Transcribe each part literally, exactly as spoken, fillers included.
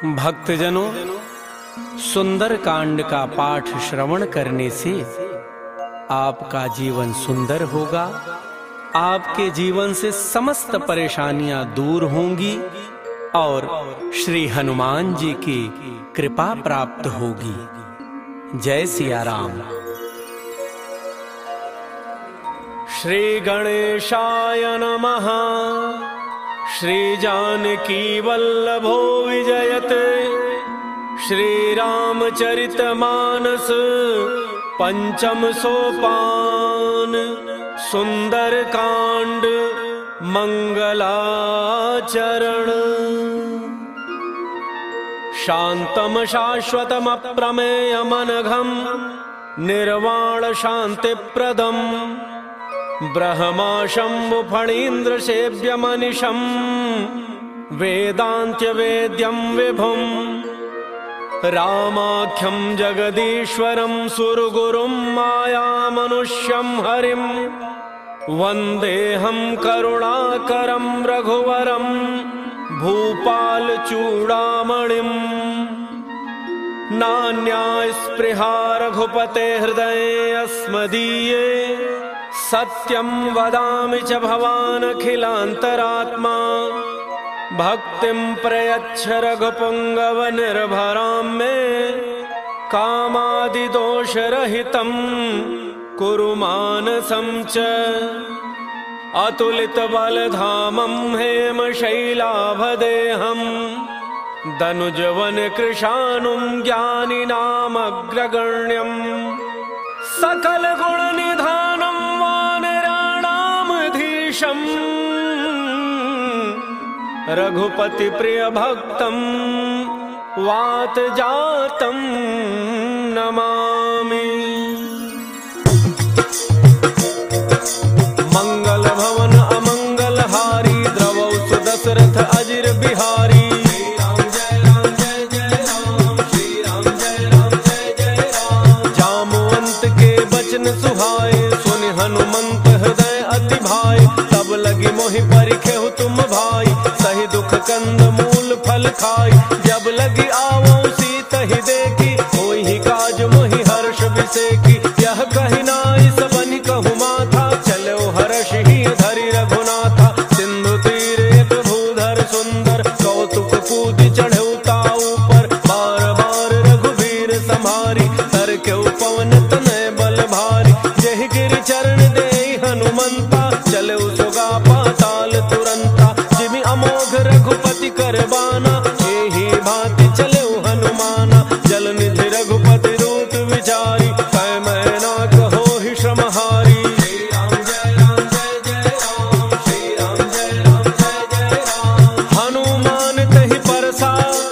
भक्तजनों, सुंदर कांड का पाठ श्रवण करने से आपका जीवन सुंदर होगा, आपके जीवन से समस्त परेशानियां दूर होंगी और श्री हनुमान जी की कृपा प्राप्त होगी। जय सिया राम। श्री गणेशाय नमः। श्री जानकी वल्लभो विजयते। श्री रामचरितमानस पंचम सोपान। सुंदर कांड मंगलाचरण। शांतम शाश्वतम अप्रमेयमनघम निर्वाण शांतिप्रदम ब्रह्मा शंभु फणीन्द्र सेव्यमनिशं वेदांत्य वेद्यं विभुं रामाख्यं जगदीश्वरं सुरगुरुं मायामनुष्यं हरिं वन्देऽहं करुणाकरं रघुवरं भूपालचूडामणिं। नान्या स्पृहा रघुपते हृदये अस्मदीये सत्यं वदामि च भवानखिलान्तरात्मा। भक्तिं प्रयच्छ रघुपुङ्गव निर्भरां मे कामादिदोषरहितं कुरु मानसं च। अतुलितबलधामं हेमशैलाभदेहं दनुजवनकृशानुं ज्ञानिनामग्रगण्यं सकलगुणनिधानं वानराणामधीशं रघुपति प्रिय भक्तं वातजातं नमामि। मंगल भवन अमंगलहारी द्रवौ सुदशरथ अजिर बिहारी। सुहाए सुनि हनुमंत हृदय अति भाई। तब लगी मोहि परिखेहु तुम भाई सही दुख कंद मूल फल खाई। जब लगी आवो सीत ही देखी होई ही काज मोहि हर्ष विसेकी। यह कहि नाई सबनि कहु माथा चलो हर्ष ही धरि रघुनाथा। सिंधु तीर एक भूधर सुंदर कौतुक कूद चढ़ऊ ताऊ पर। बार बार रघुबीर संभारी तर के पवन तनय बल भारी। जहि गिरि चरण देहि हनुमंता चले सुगा पाताल तुरंता। जिमि अमोघ रघुपति करबाना एहि भांति चले हनुमाना। जल निधि रघुपति रूप विचारी कै मैना कहो ही श्रमहारी। श्री राम जय राम जय जय राम। श्री राम जय राम जय जय राम। हनुमान तहि परसा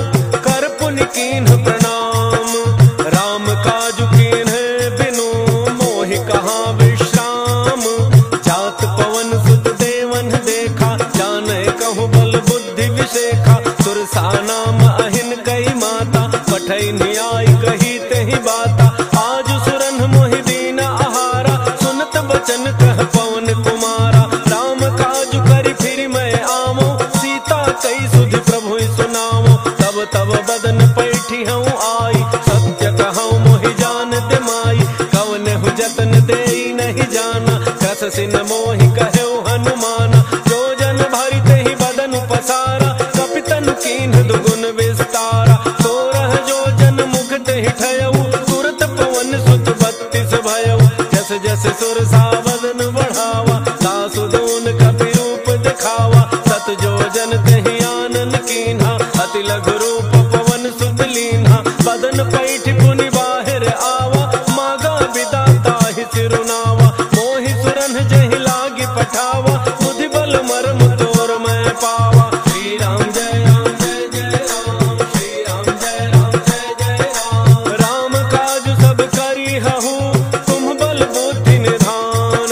कर पुनि कीन्ह प्रणाम। राम काजु कीन्ह बिनु मोहि कहाँ विश्राम। जात पवन सुत देवन देखा जाने कहूँ बल बुद्धि विशेखा। सुरसा नाम अहिन कई माता पठई न्याय कही तेहि बाता। आज सुरन मोहि दीन आहारा सुनत बचन कह पवन कुमारा। राम काजु करि फिर मैं आवो सीता कई सुधि प्रभु सुनावो। तब तब बदन पैठी हूँ आई सत्य कहूँ मोहि जान दे माई। कवन हु जतन देई नहीं जाना कस सिन मोहि कहे हनुमाना। जो जन भरि तेहि बदन पसारा कपितनु कीन्ह दुगुन विस्तारा। सोरह जो जन मुख तेहि ठयऊ तुरत पवन सुत बत्तीस भयऊ। जस जस सुरसा बदन बढ़ावा सासु दून कपि रूप दिखावा। सत जो जन तेहि आनन कीन्हा अति लघु रूप पवन सुत लीन्हा। बदन पैठ पुनि बाहिर आवा मागा विदाता ही सिरुनावा। मोहि सुरन जहि लागी पठावा बुद्धि बल मर्म तोर मैं पावा। श्री राम जय राम जय जय राम। श्री राम जय राम जय जय राम। राम काज सब करी हहु तुम बल बुद्धि निधान।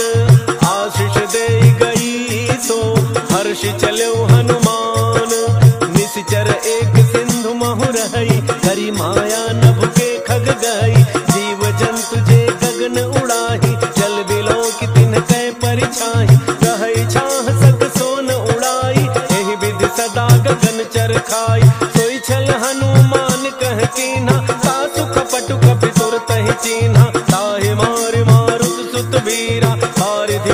आशीष देई गई सो हर्ष चलो हनुमान। निश्चर एक सिंधु महु रही हरि माया नभ के खग गई। जीव जंतु जे गगन उड़ाही जल बिलो की तिन कै परिछाही। रहै छाह सक सोन उड़ाई एहि विधि सदा गगन चरखाई। सोई छल हनु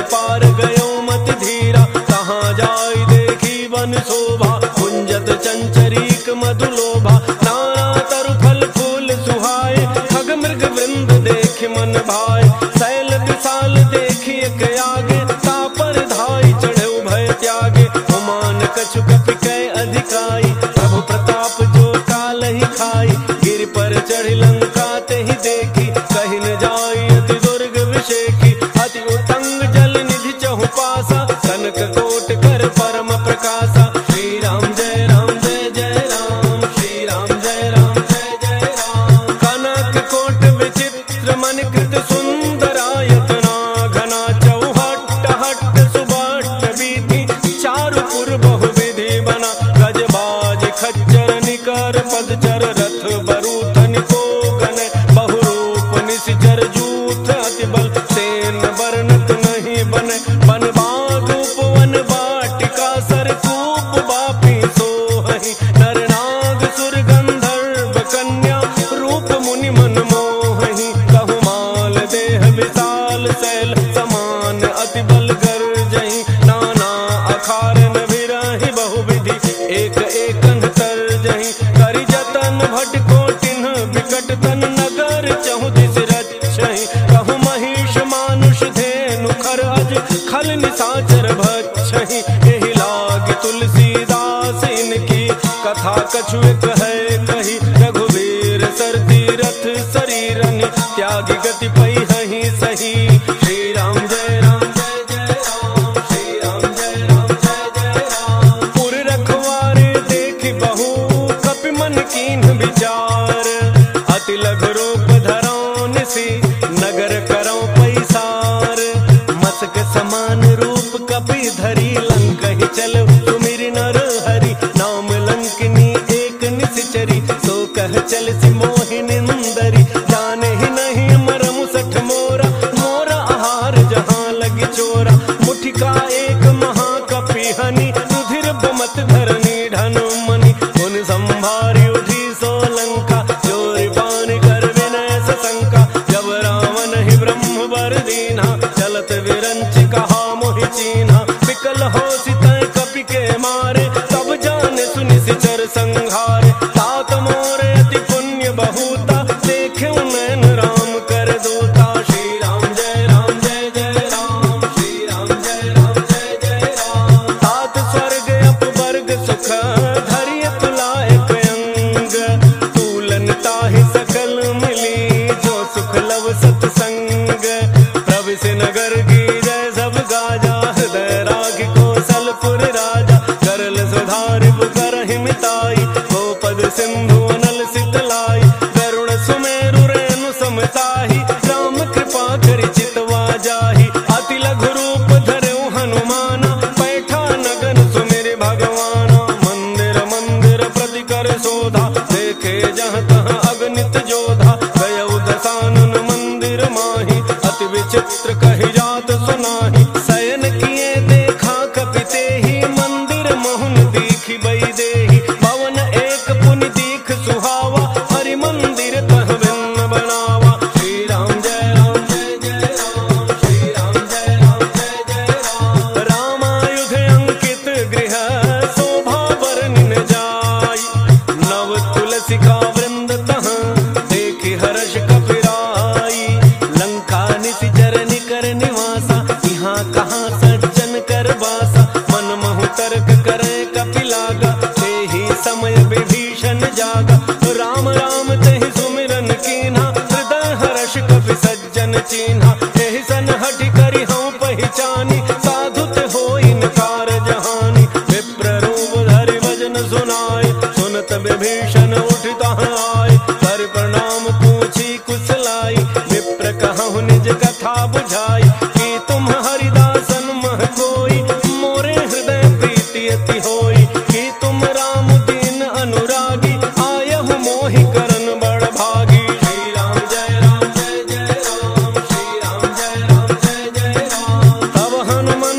पार गयो मत धीरा, कहाँ जाई देखी वन शोभा, कुंजत चंचरीक मधुलोभा, नाना तरु फल फूल सुहाए, खग मृग वृंद देख मन भाए, शैल विशाल देखी एक आगे, तापर धाई चढ़े भय त्यागे, हुमान कछु कपि कै अधिकाई, प्रभु प्रताप जो काल ही खाई, गिर पर चढ़ी लंका ते ही देखी, कहीं न जाई अति दुर्ग विषेखी, अति उत्तंग जल निधि चहु पासा, कनक कोट कर परम प्रकाशा, श्री राम जय राम जय जय राम, श्री राम जय राम जय जय राम, कनक कोट विचित्र मन कृत सुंदरायतना, घना चौहट हट सुबट बीती, चारुपुर बहुविधि बना, गजबाज खच्चर निकर पदचर, रथ बरूथन को गन, बहुरूप निशिचर जूथ अति बल, सेन वर्णत नहीं बन, बन बाग उपवन वाटिका, सरकूप बापी सोहहि, नर नाग सुर गंधर्व कन्या, रूप मुनि मन मोहहि, कहु माल देह विशाल शैल, समान अति बल गर्जहि, नाना अखारन विरहि बहुविधि, एक एकन तरजहि, करि जतन भट कोटिन विकट तन, नगर चहु दिस रक्षहि, कहु महिष मानुष धेनु खर अज, खल निशाचर भक्षहि, एहि लाग तुलसीदास इनकी, कथा कछु एक है कही, रघुवीर सर तीरथ शरीरन, त्याग गति पई सही, श्री राम जय राम जय जय राम, श्री राम जय राम जय जय राम, पुर रखवारे देखि बहु कपि मन कीन्ह विचार, अति लघु रूप धरौ निसि, नगर करौ पैसार, मसक समान रूप कपि धरी, लंकहि चल सुमिरि नर हरि, नाम लंकिनी एक निशिचरी, सो कह चल सि मोहि निंदरी, जाने ही नहीं मरम सठ मोरा, मोरा आहार जहाँ लगी चोरा, मुठिका एक महाकपि हनि, रुधिर बमत धरनी ढन मनि, उन संभारी उठी सो लंका, चोरी पान कर विनय सशंका, जब रावण ही ब्रह्म वर दीन्हा, चलत विरंच कहा मोहि चीन्हा, विकल हो सितय कपि के मारे, तब जाने सुनि सिचर संहारे, तात मोरे अति पुण्य बहुता, देखे नैन राम कर दूता, श्री राम जय राम जय जय राम, श्री राम जय राम जय जय राम, तात स्वर्ग अपवर्ग सुख, धरि तुलायक अंग, तूलन ताहि सकल मिली, जो सुख लव सत्संग, प्रविश नगर की जय सब गाजा, हृदय राग कौशलपुर राजा, करल सुधारि करहि मिताई, गोपद सिंधु अनल सितलाई, गरुड़ सुमेरु रेणु समताहि, राम कृपा करि चितवा जाहि, अति लघु रूप धरऊ हनुमाना, पैठा नगन सुमिरि भगवाना, मंदिर मंदिर प्रति कर शोधा, देखे जहाँ तहाँ अगणित जोधा, गयउ दसानन मंदिर माहि, अति विचित्र कहि जात सुनाहि, शयन किए देखा कपि तेहि, मंदिर मोहन दीखि बई देहि, भवन एक पुनि दीख सुहावा, हरि मंदिर तह भिन्न बनावा, श्री राम जय राम जय जय राम, श्री राम जय राम जय जय राम, रामायुध अंकित गृह, शोभा बरनिन जाई, नव तुलसिका वृंद तह, देखि हर्ष कपिराई, लंका निशिचर निकर निवासा, यहाँ कहाँ सज्जन कर बासा, मन महु तर्क करे कपि लागा, तेहि समय विभीषण जागा, राम राम तेहि सुमिरन कीन्हा, हृदय हर्ष कपि सज्जन चीन्हा, एहि सन हठि करि हऊँ पहिचानी, साधु ते होई नकार जहानी, विप्र रूप धरि भजन सुनाई, सुनत विभीषण उठि तहाँ आए, कर प्रणाम पूछी कुशलाई, विप्र कहहुँ निज कथा बुझाई, कि तुम हरिदासन मह कोई, मोरे हृदय प्रीति अति होई, कि तुम राम दीन अनुरागी, आयहु मोहि करन बड़ भागी, श्री राम जय राम जय जय राम, श्री राम जय राम जय जय राम, तब हनुमन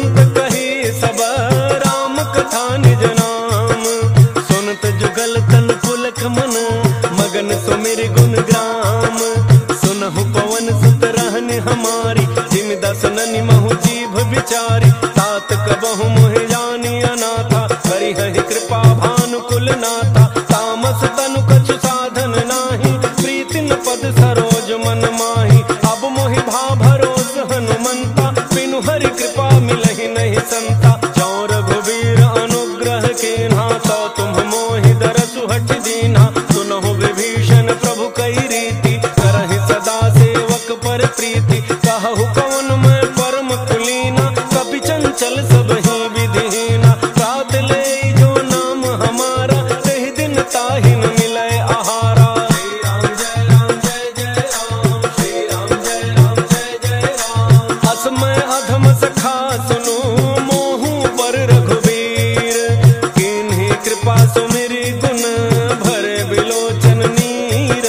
चल सब ही विधिहीना। रात ले जो नाम हमारा, कही दिन ताहि न मिले आहारा। श्री राम जय राम जय जय राम, श्री राम जय राम जय जय राम। असमय अधम सखा सुनो, मोहू पर रघुवीर। किन्हीं कृपा सुमिरि गुण, भरे बिलोचन नीर।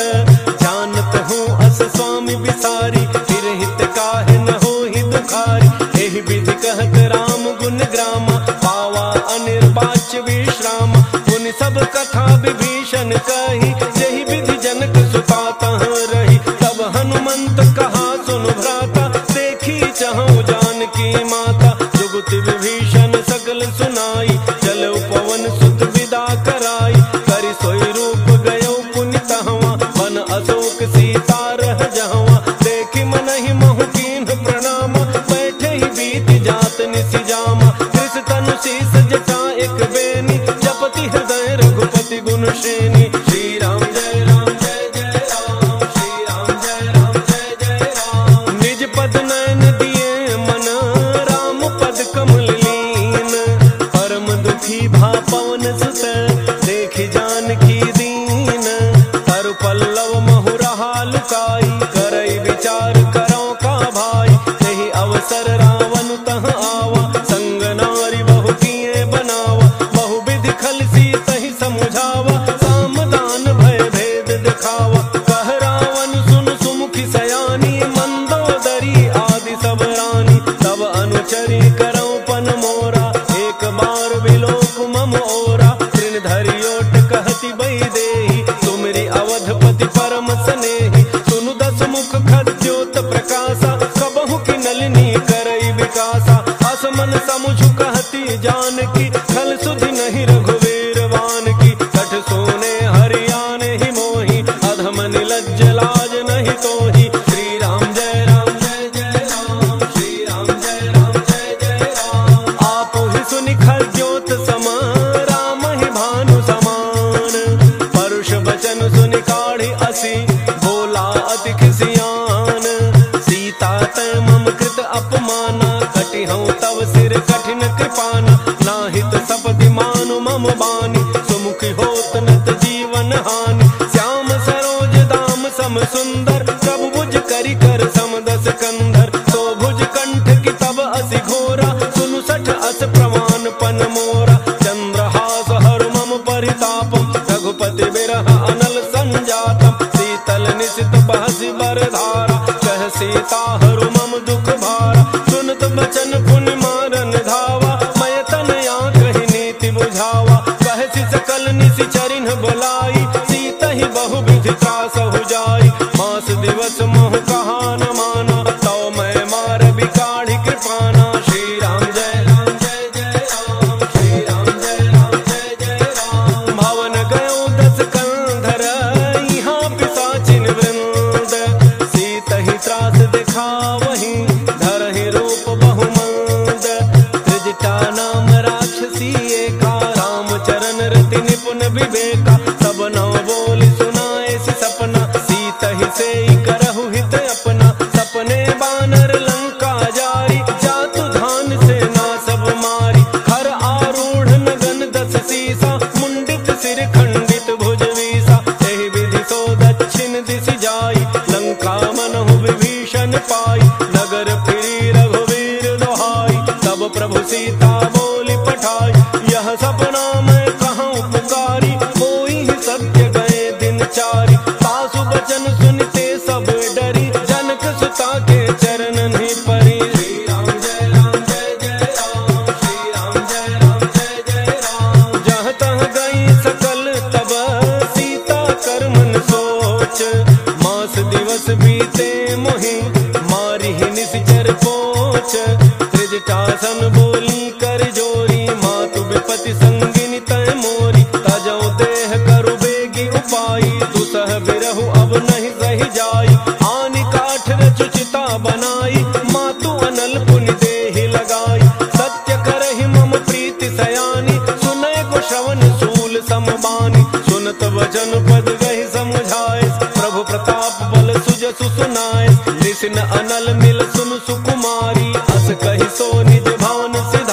जानत हूँ अस स्वामी बिसारी, फिर हित काहे न होहि दुखारी। एहि विधि कहत राम गुण ग्रामा, पावा अनिर्वाच्य विश्राम। उन सब कथा विभीषण कही, यही विधि जनक सुता तह रही। तब हनुमंत कहा सुन भ्राता, देखी चहु जानकी माता। जुगति विभीषण सकल सुनाई, चलो पवन सुत विदा कराई। करि सोई रूप गयो पुनि तहवा, बन अशोक सीता रह जहवा। देखि मनहि महु कीन्ह प्रणाम, बैठे ही बीत जात निसि जामा। कृष तनु शीस जटा एक बेनी, जपति हृदय रघुपति गुण श्रेणी। श्री राम जय राम जय जय राम, श्री राम जय राम जय जय राम। निज पद नयन दिए मन, राम पद कमल लीन। परम दुखी भा पवन सुत, देखि जानकी दीन। तरु पल्लव महु रहा लुकाई, करई विचार करो का भाई। यही अवसर रावण तह आवा, संग नारी बहु किए बनावा। बहु विधि खल सीतहि समुझावा, सामदान भय भेद दिखावा। कह रावण सुन सुमुखी सयानी, मंदोदरी आदि सब रानी। तब अनुचरी करौ पन मोरा, एक बार बिलोक मम ओरा। तृण धरि ओट कहति बई देहि, तुमरी अवधपति परम स्नेहि। सुनु दस मुख खद्योत प्रकाशा, कबहु की नलिनी करई विकासा। असमन समुझ कहती जानकी, खल सुधि नहीं रघुवीर वान की। कठ सोने हरियाने ही मोही, अधम निलज्ज लाज नहीं तोही। श्री राम जय राम जय जय राम, श्री राम जय राम जय जय राम। आप ही सुनि खद्योत सम, राम ही भानु समान। परुष बचन सुनि काढ़ी असी, बोला अति खिसियान। सीता तै मम कृत अपमाना, कटि हूँ तब सिर कठिन कृपाना। नाहित सपति मानु मम बानी, सुमुखी होत नत जीवन हानि। श्याम सरोज दाम सम सुंदर, प्रभु भुज करि कर सम दस कंधर। तो भुज कंठ की तब असि घोरा, सुनु सठ अस प्रमाण पन मोरा। चंद्रहास हर मम परितापम, रघुपति बिरह अनल संजातम। शीतल निशित बहसि बरधारा, कह सीता हरु मम दुख भारा। सुनत बचन पुनि मारन धावा, मय तनया कहि नीति बुझावा। कहसि सकल निशि चरिन्ह बोलाई, सीतहि बहु विधि त्रासहु जाई। मास दिवस मोह कहा न माना, तौ मैं मार बिकाढ़ी कृपाना। श्री राम जय राम जय जय राम, श्री राम जय राम जय जय राम। भवन गयो दस कंधर, यहाँ पिशाचिन वृंद। सीतहि त्रास दिखावहि, धरहि रूप बहुमंद। त्रिजटा नाम राक्षसी एका, रामचरण रति निपुण विवेका। सब नव बोली सुनाए सि सपना, सीतहि सेई करहु हित अपना। सपने बानर लंका जारी, जातु धान सेना सब मारी। खर आरूढ़ नगन दस सीसा, मुंडित सिर खंडित भुज वीसा। एहि विधि सो दक्षिण दिशि जाई, लंका मनहु विभीषण पाई। नगर फिरी रघुवीर दोहाई, तब प्रभु सीता बोली पठाई। यह सपना मैं कहूँ पुकारी, कोई ही सत्य गए दिन चारी। सासु बचन सुनते सब डरी, जनक सुता के चरणन ही परी। श्री राम जय राम जय जय राम, श्री राम जय राम जय जय राम। जहाँ तहाँ गई सकल तब, सीता कर मन सोच। मास दिवस बीते मोहि, मारी ही निश्चर पोच। त्रिजटासन बोली कर जोरी, मातु विपति संगिनी तय मोरी। तजौ देह करु बेगी उपाई, दुसह बिरहु अब नहीं सही जाई। आनि काठ रचुचिता बनाई, मातु अनल पुनि देहि लगाई। सत्य करहि मम प्रीति सयानी, सुनय को श्रवण सूल समबानी। सुनत वचन पद गहि समुझाए, प्रभु प्रताप बल सुजसु सुनाए। निसिन अनल मिल सुन सुकुमारी, अस कहि सो निज भावन सिद्ध।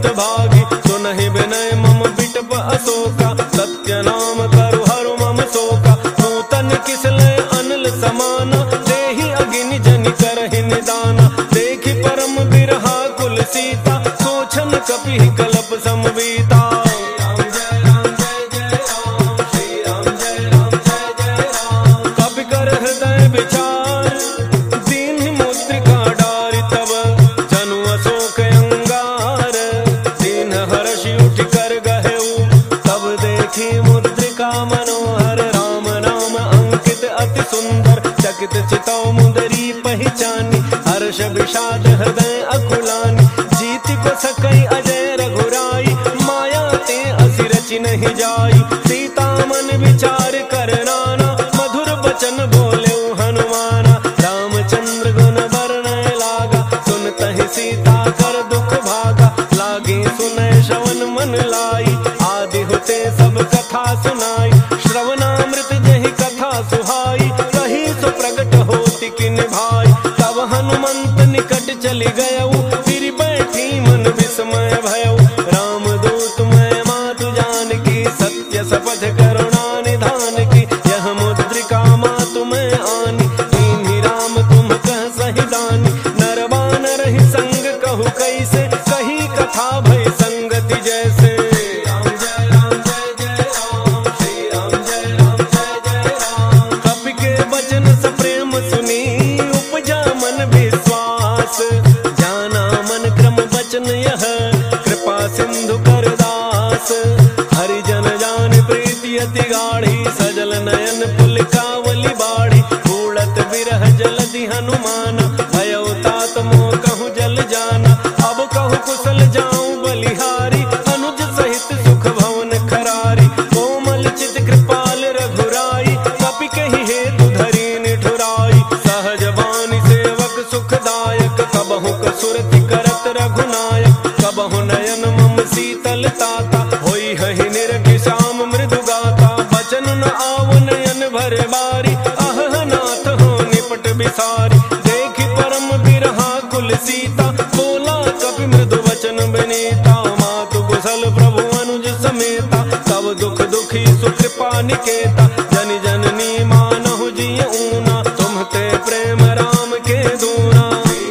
बहुत भागी, सुनहि विनय मम बिटप अशोका, सत्य नाम करु हरु मम शोका, नूतन किसले अनल समाना, देहि अग्नि जनि करहि निदाना, देखि परम बिरहा कुल सीता, सोचन कपि कलप समवीता। कपि कर हृदय विचार, दीन्हि मुद्रिका डारि तब, जनु अशोक अंगार, दीन हर्षि उठि कर गहेउ, तब देखी मुद्रिका मनोहर, राम नाम अंकित अति सुंदर, चकित चितौ मुदरी पहचानी, हर्ष विषाद हृदय अकुलानी, जीति को सकई अजय रघुराई, माया ते असि रचि नहीं जाई, सीता मन विचार कर नाना, मधुर बचन बोले हनुमाना, रामचंद्र गुण वर्णय लागा, सुनतहि सीता कर दुख भागा, लागे सुनय श्रवण मन लाई, आदि होते सब कथा सुनाई, श्रवणामृत जहि कथा सुहाई, कही सो प्रगट होति किन भाई, तब हनुमंत निकट चली गयऊ, फिर बैठी मन विस्मय भयऊ, राम दूत मैं मातु जानकी, सत्य शपथ करुणा निधान की, यह मुद्रिका मातु मैं आनी, दीन्हि राम तुम कह सहि दानी, नर बानर ही संग कहु कैसे, कही कथा भई संगति जैसे। कपि के वचन सप्रेम सुनी, उपजा मन विश्वास, जाना मन क्रम वचन यह, कृपा सिंधु कर दास, हरिजन जान प्रीति अति गाढ़ी, सजल नयन पुलकावली बाढ़ी, उड़त बिरह जलधि हनुमाना, भयउ तात मोह कहूँ जल जाना, अब कहूँ कुशल जाऊं बलिहारी, अनुज सहित सुख भवन खरारी, कोमल चित कृपाल रघुराई, कपि कहि हेतु धरि निठुराई, सहज बानी सेवक सुखदायक, कबहु कसुरति करत रघुनायक, कबहु नयन मम शीतल ताता, होई हहि निरखि श्याम मृदु गाता, बचन न आव नयन भरे बारी, अह नाथ हो निपट बिसारी, देखि परम बिरहा कुल सीता, बोला कपि मृदु वचन विनीता, मातु कुशल प्रभु अनुज समेता, सब दुख दुखी सुकृपा निकेता, जन जननी मानहु जिय ऊना, तुम्हते प्रेम राम के दूना।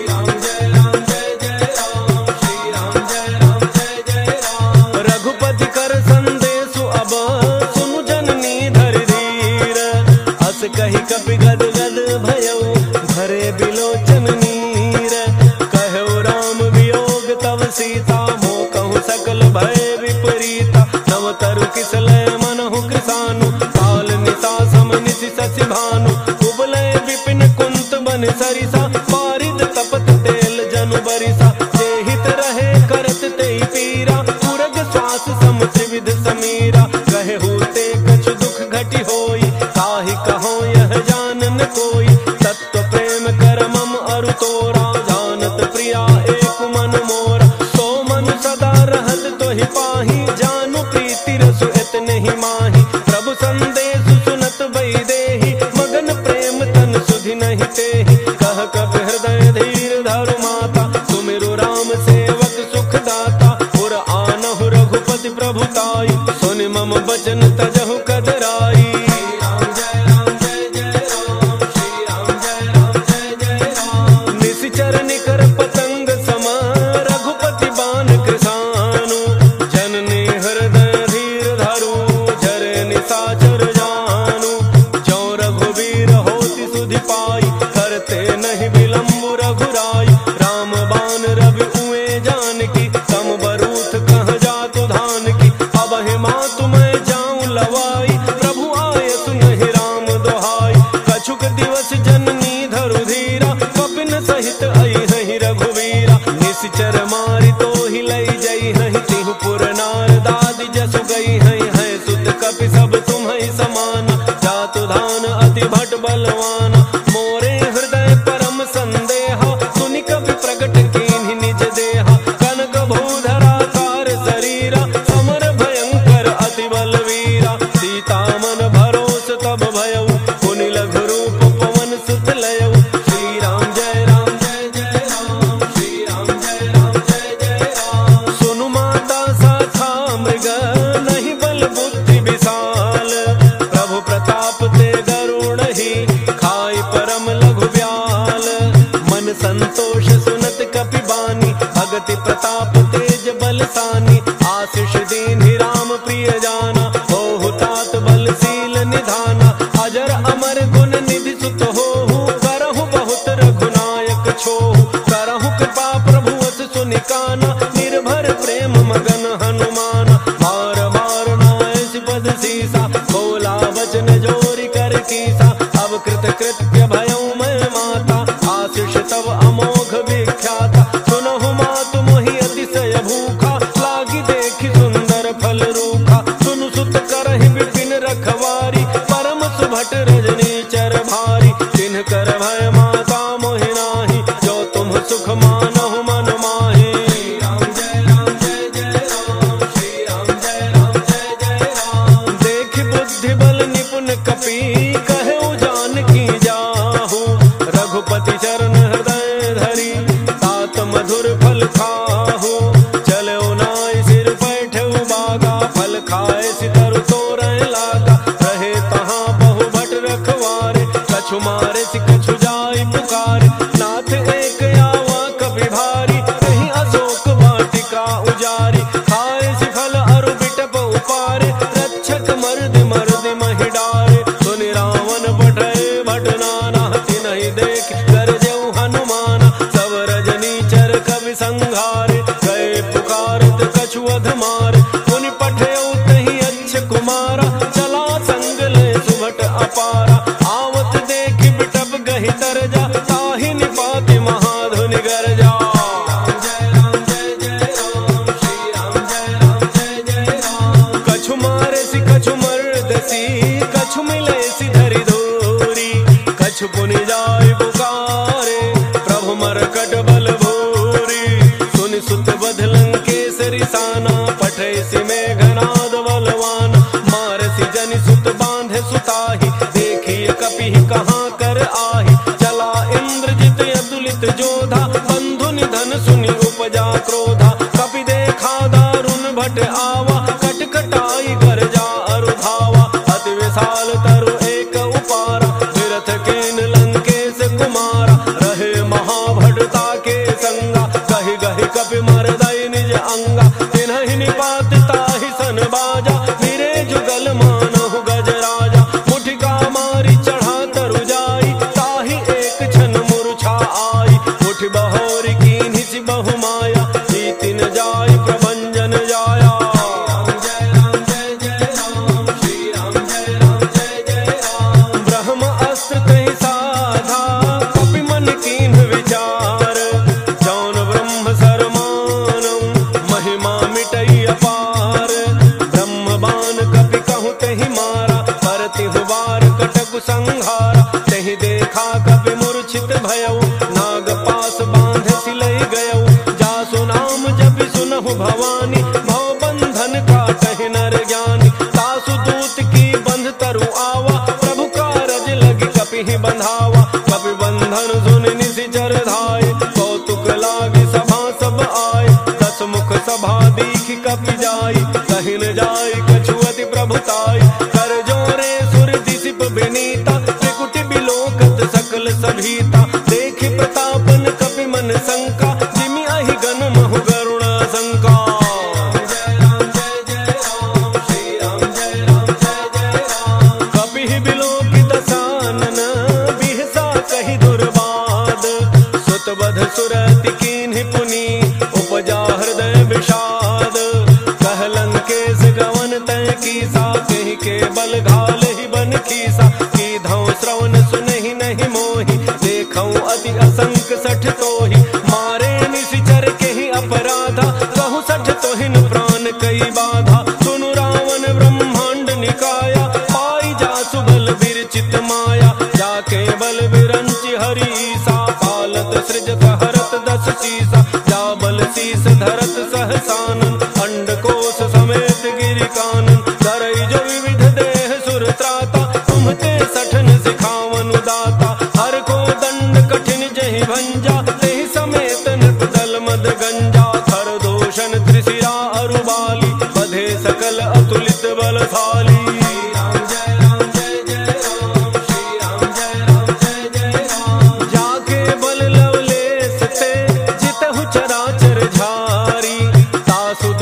रघुपति कर संदेशु अब, सुनु जननी धरि धीर, अस कहि कपि गद गद भयउ, भरे बिलोचन नीर, कहु राम वियोग तव सीता, मोह कहूँ सकल भय विपरीता, नव तरु किसलय मनहु कृसानु, काल निशा सम निशि शशि भानु, कुबलय विपिन कुंत बन सरिसा, पारिद तपत तेल जनु बरिसा, जेहित रहे करत तेहि पीरा, पुरग श्वास सम त्रिविध समीरा, कहे होते कछु दुख घटि होई, काहि कहो यह जानन कोई, तत्व प्रेम कर मम अरु तोरा, जानत प्रिया एक मन मोरा, सो मन सदा रहत तोहि पाही, जानु प्रीति रसु इतने ही माही, प्रभु संदेश सुनत बई देहि, मगन प्रेम तन सुधि नहीं तेहि, कह कबि निर्भर प्रेम मगन हनुमान। बार बार नायस पद सीसा, बोला वचन जोरी कर कीसा। अब कृत कृत्य भयउ मैं माता, आशीष तब अमोघ विख्याता। सुनहु मातु मोहि अतिशय भूखा, लागी देखि सुंदर फल रूखा। सुनु सुत करहि विपिन रखवारी, परम सुभट रजनी चर भारी। तिन्ह कर भय माता मोहि नाही, जो तुम सुख मानहु मन माहि। राम जय राम जय जय राम, श्री राम जय राम जय जय राम। देखि बुद्धि बल निपुण कपि, कहु जानकी जाहु। रघुपति चरण हृदय धरि, तात मधुर फल खाहु। चलऊ नाइ सिर बैठऊ बागा, फल खाए सितरु तोरय लागा। रहे तहाँ बहु भट रखवारे, कछु मारे सि कछु जाय पुकारे। नाथ एक आवा कपि भारी, कहीं अशोक वाटिका उजारी। खाए सि फल अरु बिटप उपारे, रक्षक मर्द मर्द महि डारे। सुनि रावण पठय भट नाना, तिनहि देख गरजऊ हनुमाना। सब रजनी चर कवि संघारे, गए पुकारत कछु अध मारे। मुनि पठयऊ तहि अच्छ कुमारा, चला संग ले सुभट अपारा। आवत देखि बिटप गहि तरजा, ताहि निपाति महाधुनि गरजा। राम जय राम जय जय राम, श्री राम जय राम जय जय राम। कछु मारे सि कछु मर्दसी, कछु मिले सि धरि धूरी। कछु पुनि जाय पुकारे, प्रभु मरकट बल भूरी। सुनि सुत बध लंकेसरि साना, पठै सि मेघनाद बलवान। मारसि जनि सुत बांधे सुताहि, देखिए कपिहि कहाँ कर आहि। चला इंद्रजित अतुलित जोधा, बंधु निधन सुनि उपजा क्रोधा। कपि देखा दारुण भट आवा, कटकटाई गरजा अरु धावा। अति विशाल तरु एक उपारा, विरथ केन लंकेश कुमारा। रहे महाभटता के संगा, कहि गहि कपि मरदय निज अंगा। तिन्हि निपात ताहि सन बाजा, फिरे जुगल मानहु गजराजा। मुठिका मारी चढ़ा तरु जाई, ताहि एक क्षण मूर्छा आई। मुठि बहोरी कीन्हि सि बहु माया, जीति न जाय प्रभंजन जाया। राम जय राम जय जय राम, श्री राम जय राम जय जय राम। ब्रह्म अस्त्र तहि साधा, कपि मन कीन्ह विचार। जौन ब्रह्म सर मानऊ, महिमा मिटई अपार। ब्रह्म बाण कपि कहूँ तहि मारा, परतिहु बार कटकु संहारा। तहि देखा कपि मूर्छित भयऊ, नाग पास बांध सिलई गयऊ। जासु नाम जपि सुनहु भवानी, भव बंधन काटहि नर ज्ञानी। तासु दूत की बंध तरु आवा, प्रभु कारज लगी कपिहि बंधावा। कपि बंधन सुनि निशिचर धाय, कौतुक लागी सभा सब आय। दस मुख सभा दीखि कपि जाई, कहि न जाय कछु अति प्रभुताई। कर जोरे सुर दिसिप विनीता, त्रिकुटि बिलोकत सकल सभीता। देखि प्रतापन कपि मन शंका, जिमि अहि गन महु गरुणा शंका। राम जय राम जय जय राम, श्री राम जय राम जय जय राम। कपिहि बिलोकि दसानन, बिहसा कहि दुर्बाद। सुत बध सुरति कीन्हि पुनि, उपजा हृदय विषाद। कह लंकेश गवन तय कीसा, कहि के बल घालहि बन खीसा। कीधौ श्रवण सुनहि नहीं मोहि, देखौ अति असंक सठ तोहि। मारे निशिचर केहि अपराधा, कहु सठ तोहिन प्राण कई बाधा। सुनु रावण ब्रह्मांड निकाया, पाई जासु बल विरचित माया। जाके बल विरंचि हरीसा, पालत सृजत हरत दस शीसा। जा बल शीस धरत सहसानन, अंडकोश समेत गिरि कानन। धरई जो विविध देह सुर त्राता, तुम्हते सठन सिखावन दाता। हर को दंड कठिन जहि भंजा, तेहि समेत नृप दल मद गंजा। खर दोषण त्रिशिरा अरु बाली, बधे सकल अतुलित बलशाली। राम जय राम जय जय राम, श्री राम जय राम जय जय राम। जाके बल लवलेस ते, जितहु चराचर झारी। तासु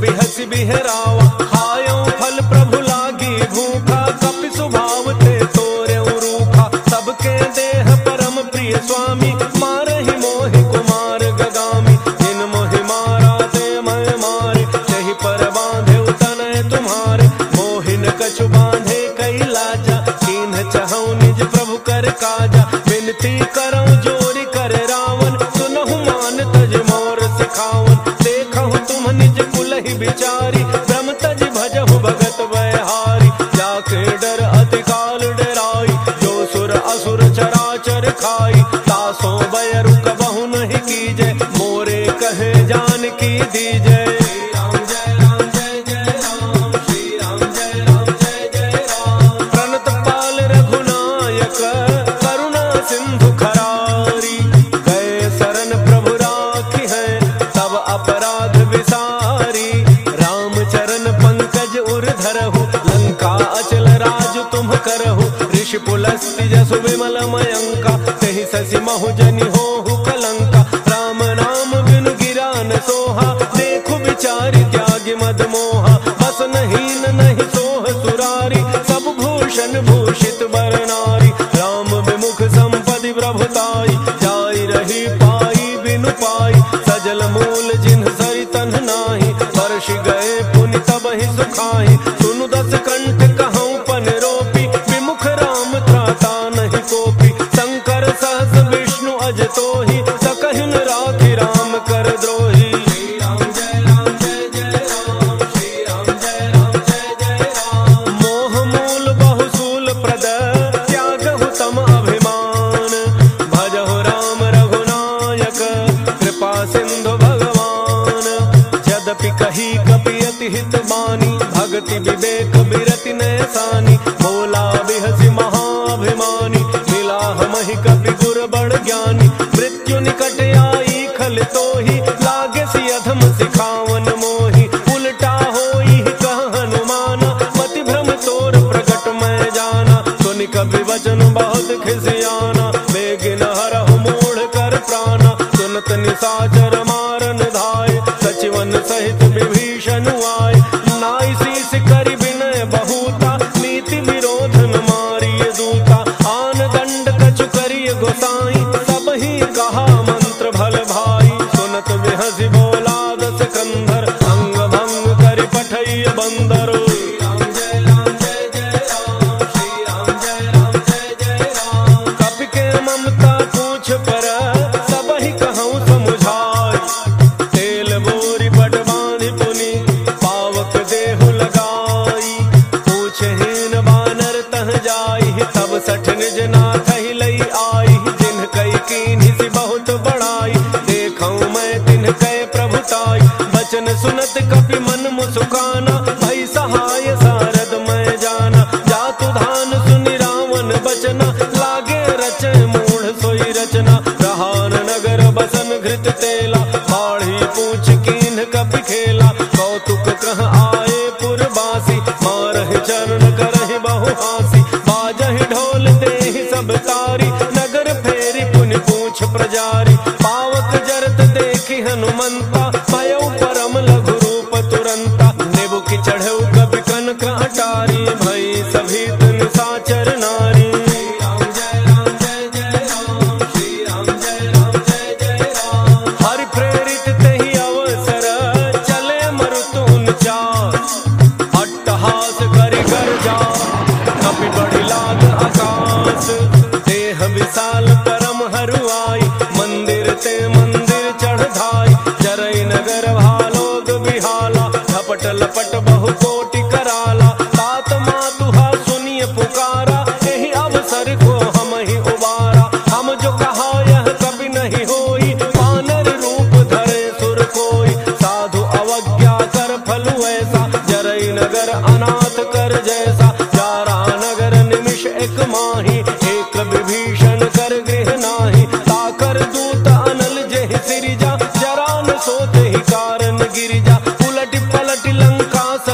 बिहसी बिहरावा खायो फल प्रभु लागी भूखा कपि स्वभाव ते तोरे रूखा सबके देह परम प्रिय स्वामी मारहि मोहि कुमार गगामी जिन मोहि मारा ते मैं मारे तहि पर बांधे तनय तुम्हारे मोहिन कछु बांधे कई लाजा कीन्ह चहु निज प्रभु कर काजा विनती करऊं जोरी कर रावण सुनहु मान तज मोर सिखावन देखहु तुम निज कुलहि बिचारी ब्रह्म तज भजहु भगत बयहारी जाके डर अति काल डराई जो सुर असुर चराचर खाई तासो बयरु कबहु नहीं कीजे मोरे कहे जान की दीजे ऋषि पुलस्ति जसु विमल मयंका तहि ससि महु जनि होहु कलंका राम नाम बिनु गिरा न सोहा देखु विचारि त्यागि मद मोहा बस नहीन नहीं सोह सुरारी सब भूषण भूषित बर नारी राम विमुख संपदि प्रभुताई जाई रही पाई बिनु पाई सजल मूल जिन्ह सरि तन्ह नाही वर्ष गए पुनि तब ही सुखाई सुनु दस कंठ कहूँ पन रोपी विमुख राम त्राता नहीं कोपी शंकर सहस विष्णु अज तोहि सकहिन राखि राम कर द्रोही श्री राम जय राम जय जय राम श्री राम जय राम जय जय राम मोह मूल बहुसूल प्रद त्यागहु तम अभिमान भजहु राम रघुनायक कृपा सिंधु भगवान यद्यपि कही कपि अति हित बानी भक्ति विवेक बिरति नैसानी बोला बिहसी महाभिमानी मिला हमहि कपि गुर बड़ ज्ञानी मृत्यु निकट आई खल तोहि लागे सी अधम सिखावन मोहि उल्टा होई कह हनुमाना मति भ्रम तोर प्रकट मैं जाना सुनि कपि वचन बहुत खिसियाना बेगिन हरहु मूढ़ कर प्राणा सुनत निशाचर मारन धाय सचिवन सहित विभीषण आए नाई शीस करि विनय बहुता नीति विरोधन मारिय दूता आन दंड कछु करिय गोसाई सब ही कहा मंत्र भल भाई सुनत बिहसी बोला दस कंधर अंग भंग करि पठइय बंदर श्री राम जय राम जय जय राम श्री राम जय राम जय जय राम कपि के ममता पूछ पर सब ही कहूँ समुझाई तेल बोरी पट बांधि पुनि पावक देहु लगाई पूछहीन बानर तह जाई तब सठ निज नाथ ही लई आई जिन्ह कई कीन्हि सी बहुत बड़ाई देखऊं मैं तिन्ह कय प्रभुताई बचन सुनत कपि मन मुसुकाना भई सहाय सारद मैं जाना जातु धान सुनि रावण बचना लागे रचे मूढ़ सोई रचना रहान नगर बसन घृत तेला बाढ़ी पूछ कीन्ह कपि खेला कौतुक कह आए पुरबासी मारहि चरण करहि बहु हासी बाजहि ढोल देहि सब तारी नगर फेरी पुनि पूछ प्रजारी पावक जरत देखि हनुमंता भयउ परम लघु रूप तुरंता नेबु की चढ़ऊ कपि कनक अटारी भई सभी तुन साचर नारी श्री राम जय राम जय जय राम श्री राम जय राम जय जय राम हरि प्रेरित तेहि अवसर चले मरुतुन चार अट्टहास करि गर्जा कपि बढ़ि लाग आकाश देह विशाल परम हरुआई मंदिर ते मंदिर चढ़ धाई जरई नगर भालोग बिहाला झपट लपट बहु कोटि कराला तात मातुहा सुनिय पुकारा एहि अवसर को हम ही उबारा हम जो कहा यह कभी नहीं होई वानर रूप धरे सुर कोई साधु अवज्ञा कर फल ऐसा जरई नगर अनाथ कर जैसा जारा नगर निमिष एक माही एक विभीषण कर गृह नाही ताकर दूत अनल जेहि सिरिजा जरा न सोते ही कारण गिरिजा उलट पलट लंका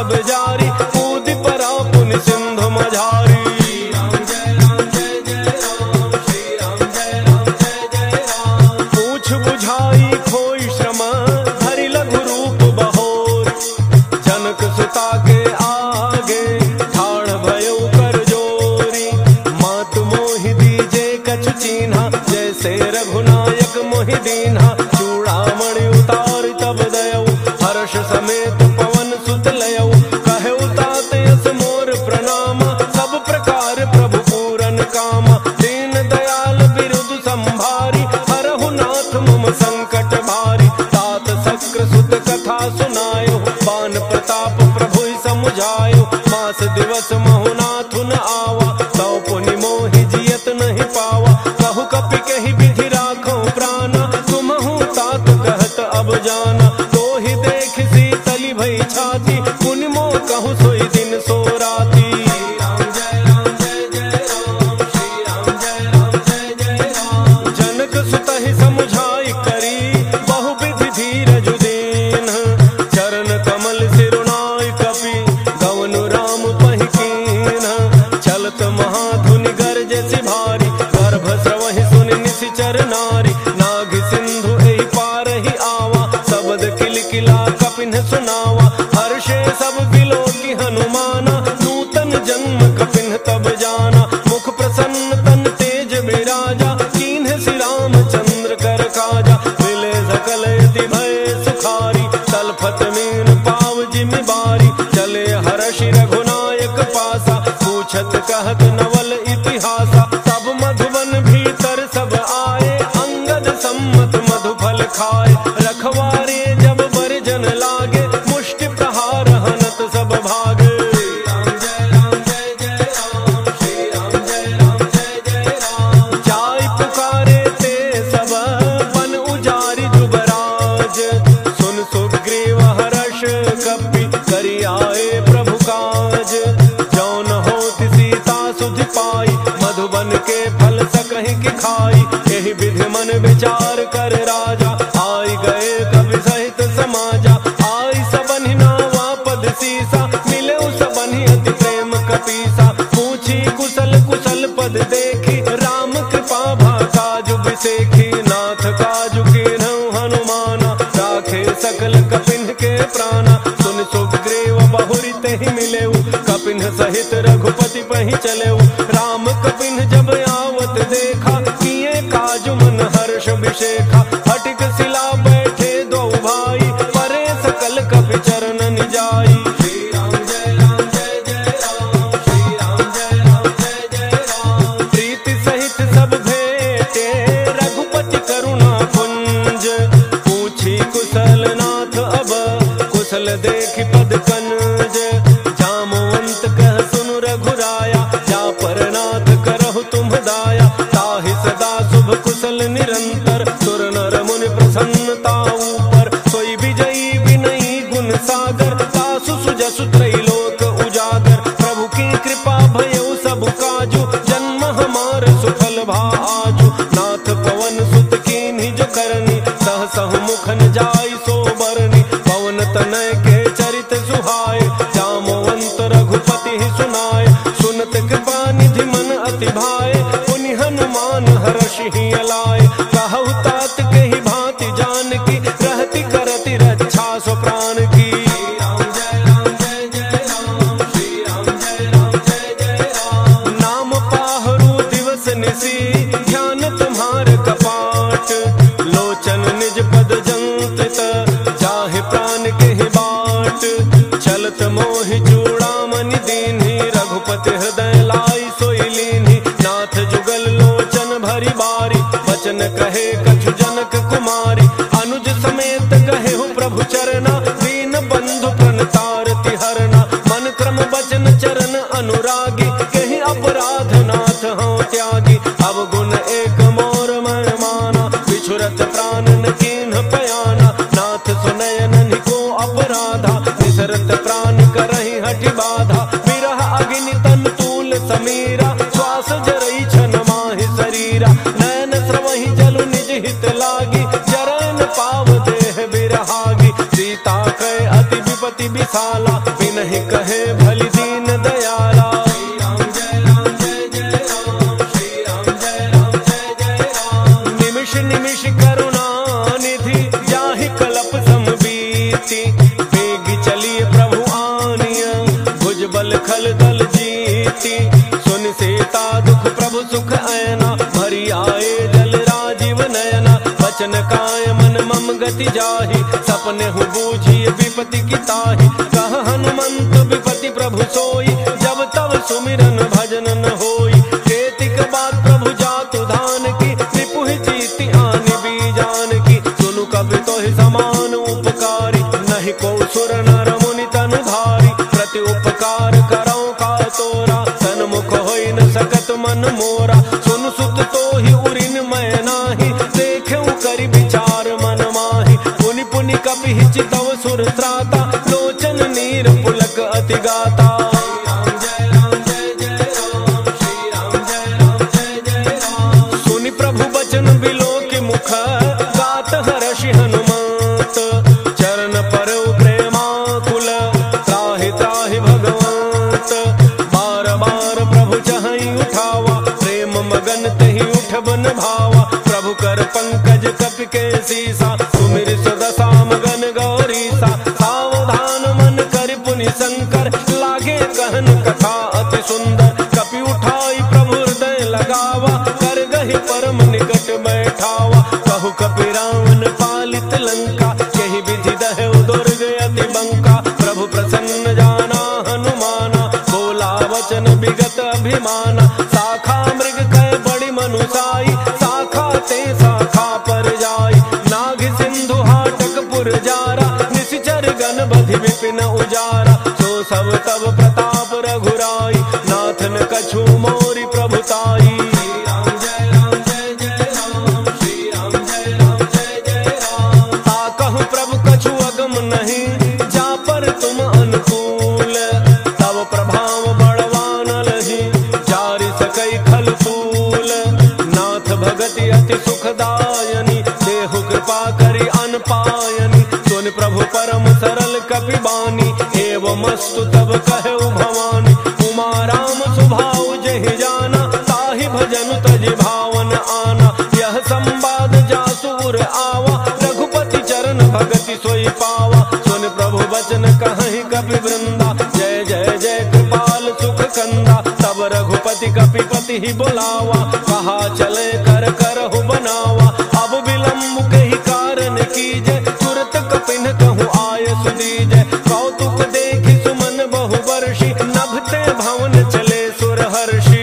प्रभु समुझायो, मास दिवस महुनाथ न आवा, तौ पुनि मोहि जियत नहीं पावा। कहु कपि कहि विधि राखो प्राणा, तुमहु तात कहत अब जाना। तो ही देख शीतली भई छाती, पुनि मोह कहु सोई दिन सो राती। जनक सुतहि समुझाई करी, बहु विधि धीरज दीन। चरण कमल सिरुनाई कपि, गवनु राम पहि कीन। चलत महाधुनि गरजे सि भारी, गर्भ स्रवहि सुनि निशिचर नारी। नाग सिंधु एहि पारहि आवा, शब्द किलकिला कपिन सुनावा। हर्षे सब बिलो की हनुमाना, नूतन जन्म कपिन तब जाना। मुख प्रसन्न तन तेज विराजा, कीन्ह श्री रामचंद्र कर काजा। मिले सकल यति भय सुखारी, तलफत मीन पाव जिमि बारी। चले हर्षि रघुनायक पासा, पूछत कहत नवल इतिहासा। तब मधुबन भीतर सब आए, अंगद सम्मत मधुफल खाए। रखवारे जब बरजन लागे, मुष्टि प्रहार हनत सब भागे। जाय पुकारे ते सब, बन उजारि जुबराज। सुन सुग्रीव हर्ष कपि, करि आए प्रभु काज। जौन होत सीता सुधि पाई, मधुबन के फल सकहि की खाई। एहि विधि मन विचार कर राजा, आई गए कवि सहित समाजा। आई सबनि नावा पद सीसा, मिले सबनि अति प्रेम कपीसा। पूछी कुशल कुशल पद देखी, राम कृपा भा काजु बिसेखी। नाथ काजु कीन्हु हनुमाना, राखे सकल कपिन के प्राणा। सुन सुग्रीव बहुरि तेहि मिलेउ, कपिन सहित रघुपति पहि चलेउ। राम कपिन जब आवत देखा, किए काजु मन हर्ष विशेखा। हटिक सिला बैठे दो भाई, परे सकल कपि चरण निजाई। श्री राम जय राम जय जय राम, श्री राम जय राम जय जय राम। प्रीति सहित सब भेटे, रघुपति करुणा पुंज। पूछी कुशल नाथ अब, कुशल देखि पद कनज। जामवंत कह सुनु रघुराया, जा पर नाथ करहु तुम दाया। ताहि सदा शुभ कुशल निरंतर, सुर नर मुनि प्रसन्नता ऊपर। सोई विजयी विनयी गुण सागर, तासु सुजसु त्रैलोक उजागर। प्रभु की कृपा भयउ सब काजु, जन्म हमार सुफल भा आजु। नाथ पवन सुत कीन्हि जो करनी, सहसहु मुख न जाई सो बरनी। पवन तनय के चरित सुहाए, जामवंत रघुपति ही सुनाए। सुनत कृपा निधि मन अति भाए, पुनि हनुमान हर्षि ही अलाए। कहु तात कहि भांति जानकी, रहति करति रक्षा सो प्राण की। श्री राम जय राम जय जय राम, श्री राम जय राम जय जय राम। नाम पाहरु दिवस निसी, ध्यान तुम्हार कपाट। लोचन निज पद जंत्रित, जाहि प्राण केहि बाट। चलत मोहि चूड़ामणि दीन्हि, रघुपति हृदय लाई सोई लीन्हि। नाथ जुगल लोचन भरी बारी, बचन कहे कछु जनक कुमारी। अनुज समेत कहे हूँ प्रभु चरना, दीन बंधु प्रणतारति हरना। मन क्रम बचन चरण अनुरागी, कहीं अपराध नाथ हूँ त्यागी। अब गुण एक मोर मैं माना, बिछुरत प्राण न कीन्ह पयाना। नाथ सुनय ननि को अपराधा, निसरत प्राण करहि हठि बाधा। विरह अग्नि तन तूल समीरा, श्वास जरई छन माहि शरीरा। नैन स्रवहि जलु निज हित लागी, जरन पाव देह बिरहागी। सीता कहे अति विपति विशाला, बिनहि कहे भलि दीन दयाला। श्री राम जय राम जय जय राम, श्री राम जय राम जय जय राम। निमिष निमिष करुणा निधि, जाहि कलप समबीति। बेगी चलिए प्रभु आनिया, भुज बल खल दल जीती। सुन सीता दुख प्रभु सुख ऐना, भरी आए जल राजीव नयना। बचन काय मन मम गति जाहि, सपने हु बूझिए विपति की ताहि। कह हनुमंत विपति प्रभु सोई, जब तब सुमिरन भजन न होई। केतिक बात प्रभु जातु धान की, रिपुहि जीति आनि बीजान की। सुनु कवि तोहि समान उपकारी, नहीं को सुर नर मुनि तनु धारी। रघुपति गाता। सुनि प्रभु बचन बिलो के मुख गात हर्षि हनुमत। चरण पर प्रेमाकुल त्राहि त्राहि भगवंत। बार बार प्रभु चहई उठावा प्रेम मगन तहि उठ बन भावा। प्रभु कर पंकज कपि के सीसा सुमिर सुदशा मगन गौरीसा। सावधान मन कर पुनि शंकर लागे कहन कथा अति सुंदर। कपि उठाई प्रभु हृदय लगावा कर गहि परम निकट बैठावा। कहु कपि रावण पालित लंका यही विधि दहु दुर्ग अति बंका। प्रभु प्रसन्न जाना हनुमाना बोला वचन विगत अभिमाना। शाखा मृग कह बड़ी मनुसाई शाखा ते शाखा पर जाई। नाग सिंधु हाटक पुर जारा निशिचर गण बधि विपिन उजारा। सो सब तब प्रताप रघुराई नाथन कछु मोरी प्रभुताई। ताकहु प्रभु कछु अगम नहीं जा पर तुम अनुकूल। तब प्रभाव बड़वान लही जारि सकई खल फूल। नाथ भगति अति सुखदायनी देहु कृपा करि अन पायनी। सुन प्रभु परम सरल कपि बानी एवं अस्तु तब कहु भवानी। उमा राम सुभाव जहि जाना ताहि भजन तजि भावन आना। यह संवाद जासुर आवा रघुपति चरण भगति सोई पावा। सुन प्रभु बचन कहहि कपि वृंदा जय जय जय कृपाल सुख कंदा। तब रघुपति कपि पति ही बुलावा कहा चले कर करहु बनावा। अब विलम्ब कही कारण कीजय तुरत कपिन कहूँ आय सुदीजय। कौतुक देखि सुमन बहु वर्षि नभते भवन चले सुर हर्षि।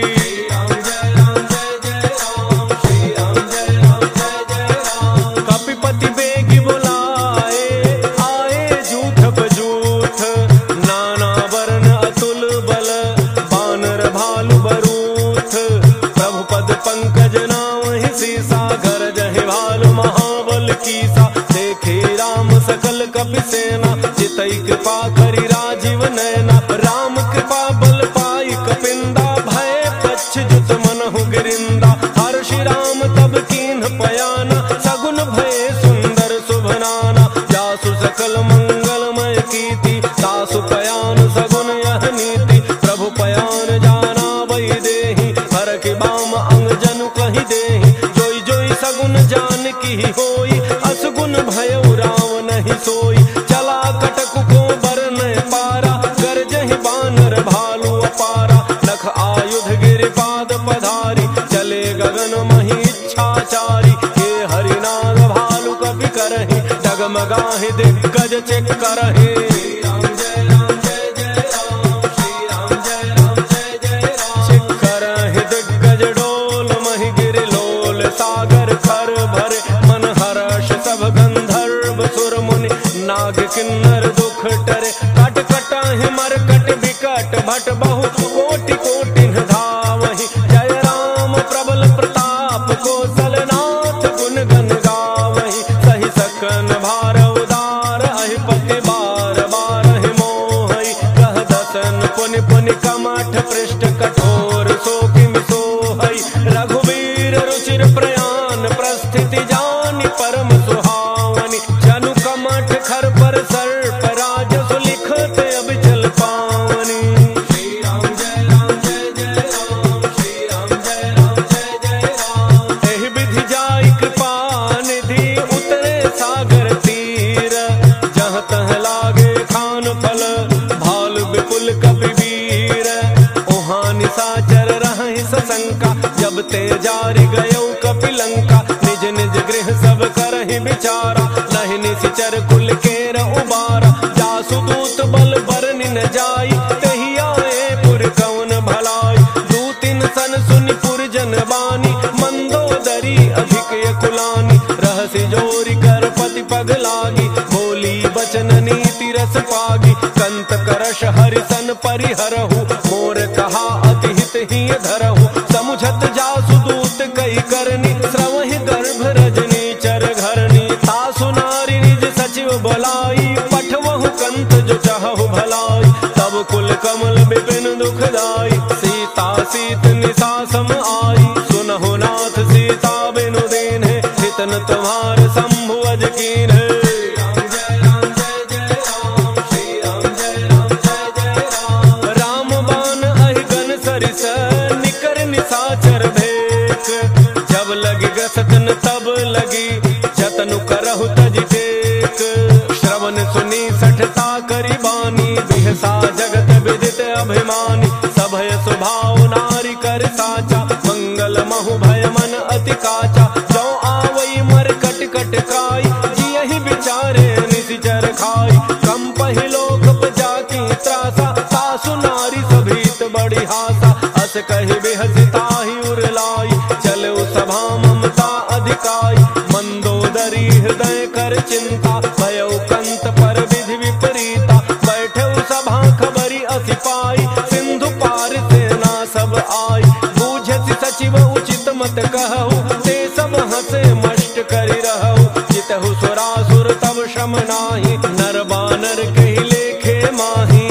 कपिपति बेगी बुलाए आए जूठ बजूठ। नाना वर्ण अतुल बल बानर भालु बरूथ। प्रभु पद पंकज नामहि सीसा घर जहि भालु महाबल कीसा। देखे राम सकल कपि सेना चितई कृपा करि राजीव नैना। राम कृपा बल पाई कपिंदा भय पच्छ जुत मनहु गिरिंदा। हर्षि राम तब कीन्ह पयाना सगुन भय सुंदर शुभनाना। जासु सकल मंगलमय कीर्ति तासु पयान सगुन यह नीति। प्रभु पयान जाना वही देहि हर के बाम अंग जनु कहि देहि। जोई जोई सगुन जान की होई असगुन भयउ राम नहीं सोई। चला कटक को बरन पारा गरजहि बानर भालु अपारा। लख आयुध गिरिपाद पधारी चले गगन मही इच्छाचारी। हे हरिनाग भालु कपि करहि डगमगाहि दिग्गज चेक करहि। करहि दिग्गज डोल महि गिरि लोल सागर खर भरे। मन हर्ष सब गंधर्व सुर मुनि नाग किन्नर दुख टरे। कट कटाहि मरकट विकट भट बहु कोटि कोटि धावहि। जय राम प्रबल प्रताप कौशल नाथ गुण गन गावहि। सहि सकन भार उदार अहिपति बार बार मोहि। कह दसन पुनि पुनि कमठ पृष्ठ कठोर सोकिमि सोहई। रघुवीर रुचिर प्रयान प्रस्थिति जानि परम सुहावनी। जनु कमठ खर पर सर्प राज सुलिखत अब चल पावनी। श्री राम जय राम जय जय राम। श्री राम जय राम जय जय राम। एहि विधि जाई कृपा निधि उतरे सागर तीर। जहाँ तह लागे खान फल भाल विपुल कपि वीर। ओहाँ निशाचर रहहि सशंका जब ते जारि गयौ कपि लंका। निज निज गृह सब करहि विचारा लहि निशिचर कुल केर उबारा। जासु दूत बल बरनि न जाई तहि आए पुर कवन भलाई। दूतिन सन सुनि पुर जन बानी मंदोदरी अधिक यकुलानी। रहसि जोरि कर पति पग लागी बोली बचन नीति रस पागी। कंत करश हरिसन परिहरहु मोर कहा अति हित ही धरहु। समुझत जासु दूत कई करनी श्रवहि गर्भ रजनी चर घरनी। तासु नारी निज सचिव बलाई पठवहु कंत जो चाहु भलाई। तब तब कुल कमल विपिन दुखदाई, सीता सीत निशा सम आई। सुनहु नाथ सीता बिनु दीन है, हितन तुम्हार शंभु अज कीन है। राम बान अहिगन सरिस निकर निशाचर भेक, जब लगी ग्रसतन तब लगी जतनु करहु तज टेक। श्रवण सुनी सठता करी बानी, बिहसा जगत विदित अभिमानी। सभय स्वभाव नारी कर साचा, मंगल महु भय मन अति काचा। जो आवई मर कट कट काई, जियहि विचारे निशिचर खाई। कम पहिलोक जाकी त्रासा, सासु नारी सभीत बड़ी हासा। अस कहि बिहसिताहि उरलाई, चलऊ सभा ममता अधिकाई। मंदोदरी हृदय कर चिंता, भयउ कंत पर विधि विपरीता। बैठऊ सभा खबरी अति पाई, सिंधु पार सेना सब आई। बूझति सचिव उचित मत कहु, ते सब हंसे मष्ट करि रहु। जितहु सुरासुर तब श्रम नाही, नर बानर कहि लेखे माही।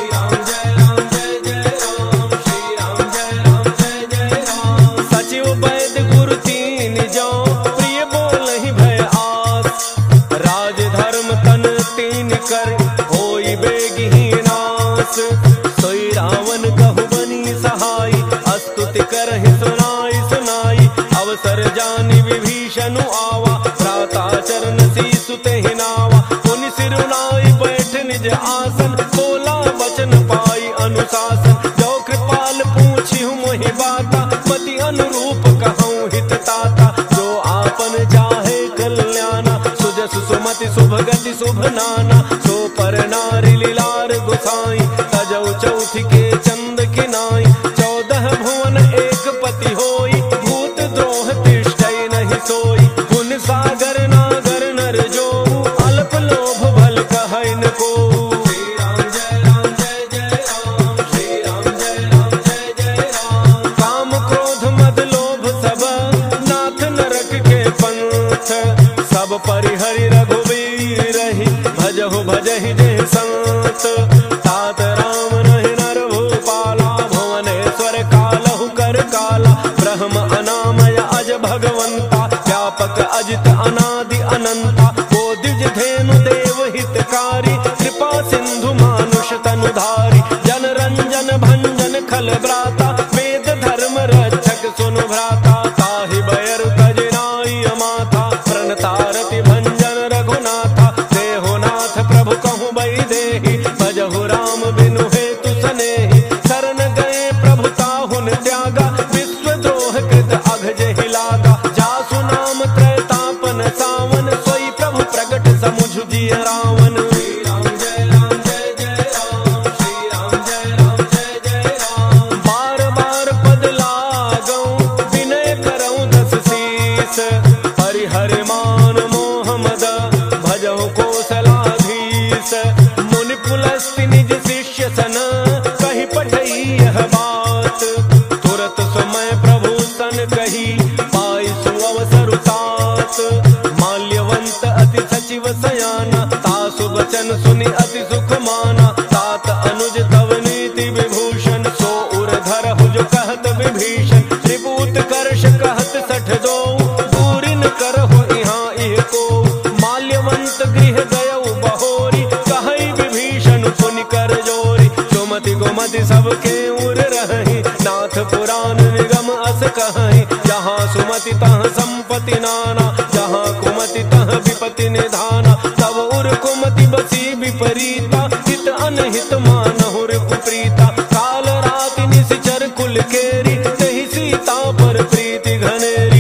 सचिव वैद्य गुरु तीन जौ, प्रिय बोलहि भय आस। राज धर्म तन तीन कर, होई बेगिहि नास। सोई रावण कहु बनी सहाई, स्तुति करहि सुनाई सुनाई। अवसर जानि विभीषण आवा, भ्राता चरण सीसु तेहि नावा। मुनि सिरुनाई बैठ निज आसन, बोला वचन पाई अनुशासन। जो कृपाल पूछिहु मोहि बाता, पति अनुरूप कहूँ हित ताता। जो आपन चाहे कल्याणा, सुजस सुमति शुभ गति शुभ नाना। सो पर नारी लीलार गुसाई, तजौ चौथ के चंद किनाई। चौदह भुवन एक पति होई, भूत द्रोह तिष्ठै नहीं सोई। गुण सागर नागर नर जो, अल्प लोभ भल कहै न को। काम क्रोध मद लोभ सब, नाथ नरक के पंथ। सब परिहरि रघुवीर रही, भजहु भजहि जय संत। तात राम रहि नर भूपाला, भुवनेश्वर कालहु कर काला। ब्रह्म अनामय अज भगवंता, व्यापक अजित अनादि अनंता। बोधिज धेनु देव हितकारी, कृपा सिंधु मानुष तनुधारी। जन रंजन भंजन खल ब्राता, वेद धर्म रक्षक सुनु भ्राता। ताहि बयरु तज नाई अमाथा, प्रणतारति भंजन रघुनाथा। देहो नाथ प्रभु कहूँ बई देहि, भजहु राम बिनु हेतु सनेहि। शरण गए प्रभु ताहुन त्यागा, विश्व द्रोह कृत अघजहि लागा। जासु नाम त्रैतापन सावन, सोई प्रभु प्रगट समुझ जिय रावण। बार बार पद लागऊं, विनय करऊं दस शीस। परिहरि मान मोह मद, भजहु कौशलाधीश। मुनि पुलस्ति निज शिष्य सन, कहि पठई यह बात। तुरत समय प्रभु सन कही, पाई सुअवसर तात। माल्यवंत अति सचिव सयाना, तासु वचन सुनि अति सुख माना। तात अनुज तव नीति विभूषण, सो उर धरहु जो कहत विभीषण। त्रिभूत कर्ष कहत सठ दो, दूरि न करहु इहाँ इह को। माल्यवंत गृह गयउ बहोरी, कहई विभीषण पुनि कर जोरी। सुमति गोमति सबके उर रही, नाथ पुराण निगम अस कहई। जहाँ सुमति तह संपत्ति नाना, जहाँ कुमति तह विपति निधाना। तब उर कुमति बसी विपरीता, हित अनहित मानहु रिपुप्रीता। काल राति निशिचर कुल केरी, तहि सीता पर प्रीति घनेरी।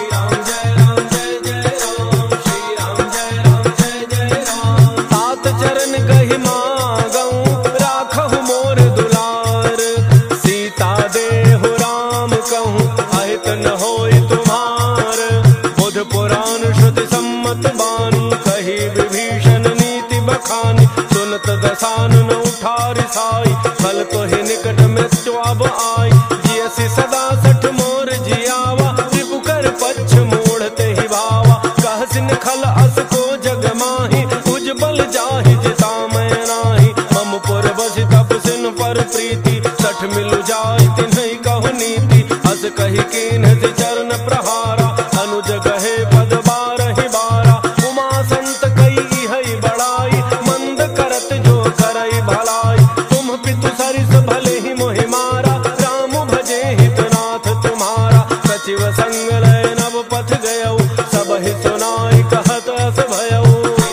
तात चरण कहि मागऊं, राखहु मोर दुलार। सीता देहु राम कहूँ, अहित न होई तुम्हार। बुध पुराण श्रुति सम्मत बानी, कही विभीषण नीति बखानी। सुनत दसानन उठारि साई, फल तो ही निकट मृत्यु अब आई। जियसि सदा सठ मोर जियावा, रिपु कर पच्छ मूढ़ते ही भावा। कहसिन खल अस को जग माही, उजबल जाहि जिता मैं नाही। मम पुर बसि तपसिन पर प्रीति, सठ मिलु जाय तिन्हि कहु नीति, हस कहि कीन्ह से चरण प्रहारा, अनुज गहे पद बारहि बारा, उमा संत कई इहै बड़ाई, मंद करत जो करई भलाई, तुम पितु सरिस भले ही मोहि मारा, राम भजे हितनाथ तुम्हारा, सचिव संग लय नव पथ गयऊ, सब ही सुनाई कहत अस भयऊ।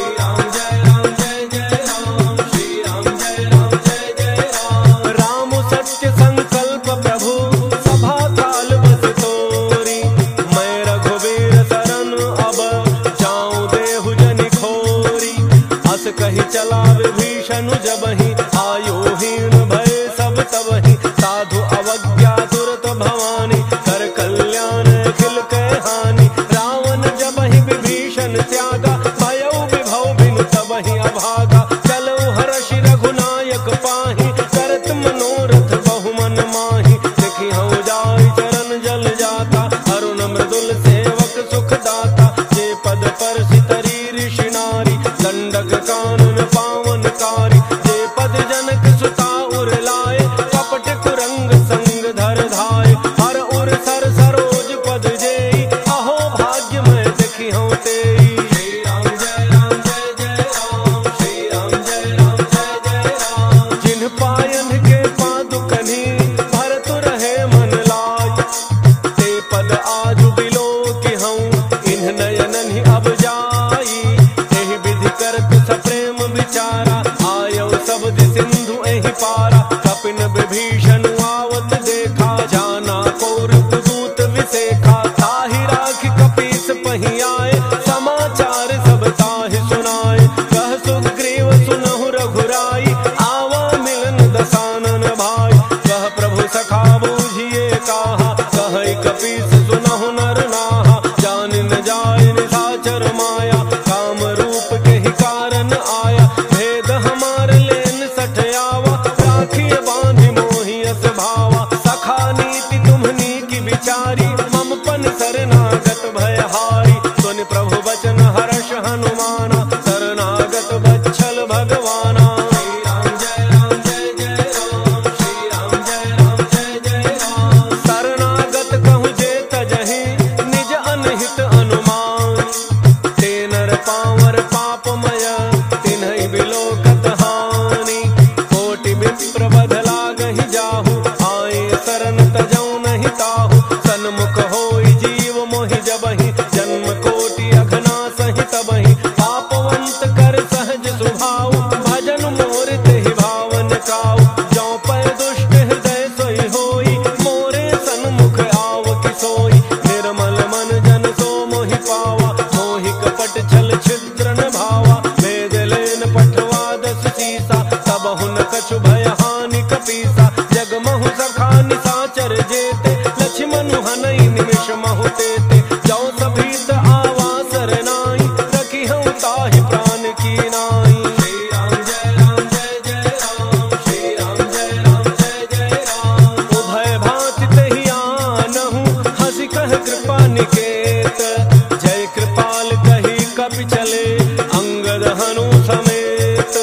कही चला विभीषण जबहि, आयोहीन भय सब तबहि, साधु अवज्ञा तुरत भवानी, कर कल्याण अखिल कै हानि, रावण जबहि विभीषण त्यागा, भयउ विभव बिनु तबहि अभागा, चलऊ हर्षि रघुनायक पाहि, करत मनोरथ बहु मन माहि, देखि हऊ जाय चरण जल जाता, अरुण मृदुल सेवक सुख दाता, जे पद पर सितरी ऋषि नारी, दंडक कानन पावनकारी, जे पद जनक सुता उर लाए, कपट कुरंग संग धर धाय, हर उर सर सरोज पद जेई, अहो भाग्य मैं देखी हूँ तेई। श्री राम जय राम जय जय राम, श्री राम जय राम जय जय राम, जिन पायन के पादुकनि, भरत रहे मन लाय, ते पद आजु बिलो कि हूँ, इन्ह नयनन ही अब जाई, एहि विधि करत सप्रेम विचारा, आयौ शब्द सिंधु एहि पारा, कपिन विभीषण आवत देखा, जाना कौरव दूत विसेखा, ताहि राखि कपीस पहि आए, समाचार सब ताहि सुनाए, कह सुग्रीव सुनहु रघुराई, आवा मिलन दसानन भाई, कह प्रभु सखा बूझिए काहा, कहै कपीस सुनहु नर नाहा, जान न जाय निशाचर माया, काम रूप के ही कारण आया, भेद हमार लेन सठयावा, राखिए बांधि मोहि अस भावा, सखा नीति तुम्हनी की विचारी, मम पन शरणागत भयहारी, सुनि प्रभु बचन हर्ष हनुमाना, शरणागत बच्छल भगवाना। श्री राम जय राम जय जय राम, श्री राम जय राम जय जय राम, शरणागत कहु जे तजहि, निज अनहित अनुमान, ते नर पावर पापमय, तिन्हि बिलोकत हानि, कोटि विप्र बध लागहि जाहु, आए शरण तजौ नहीं ताहु, सन्मुख होई जीव मोहि जबहि, जन्म कोटि अघना सहि तबहि, पापवंत कर सहज सुभाव, भजन मोर तेहि भावन काऊ, जौ पै दुष्ट हृदय सोई होई, मोरे सन्मुख आव कि सोई, निर्मल मन जन सो मोहि पावा, मोहि कपट छल छिद्र न भावा, वेद लेन पठवा दस सीसा, तब हुन कछु भय हानि कपीसा, जगमहु सखा निशाचर जेते, लक्ष्मण हनई निमिष महु तेते, जौ सभीत आवा सरनाई, रखी हूँ ताहि प्राण की नाई। श्री राम जय राम जय जय राम, श्री राम जय राम जय जय राम, उभय भांति तेहि आनहु, हंसि कह कृपा निकेत, जय कृपाल कही कपि चले, अंगद हनु समेत,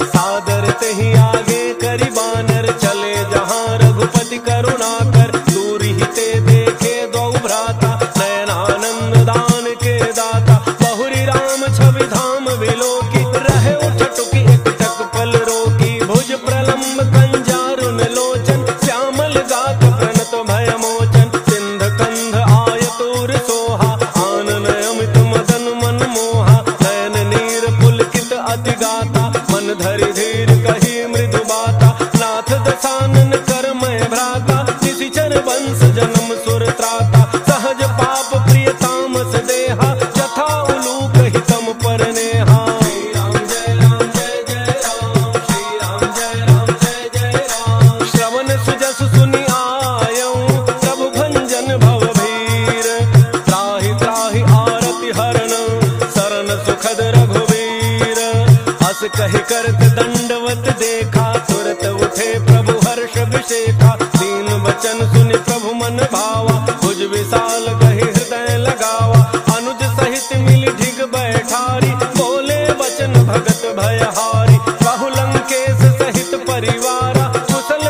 सादर तेहि आगे करि बानर, चले जहाँ रघुपति करुणा कर, दूरि ही ते देखे दो भ्राता, नयनानंद दान के दाता, बहुरी राम छवि धाम विलोकी, रहे उठटुकी एक टक पल रोकी, भुज प्रलम्ब कंजारुन लोचन, श्यामल गात प्रणत भय मोचन, सिंध कंध आयतुर सोहा, आनन अमित मदन मन मोहा, नयन नीर पुलकित अति गाता, मन धरि धीर कही मृदु बाता, नाथ दसानन कर मैं भ्राता, निशिचर वंश जन्म सुर त्राता, सहज पाप प्रिय तामस देहा, जथा उलूक हितम पर नेहा। श्री राम जय राम जय जय राम, श्री राम जय राम जय जय राम, श्रवण सुजस सुनि आयऊ, प्रभु भंजन भव भीर, त्राहि त्राहि आरति हरण, शरण सुखद रघुवीर, हस कहि करत दंडवत देखा, तुरत उठे प्रभु हर्ष विशेखा, दीन वचन सुनि प्रभु मन भावा, भुज विशाल कहि हृदय लगावा, अनुज सहित मिलि ढिग बैठारी, बोले वचन भगत भयहारी, कहु लंकेश सहित परिवारा, कुशल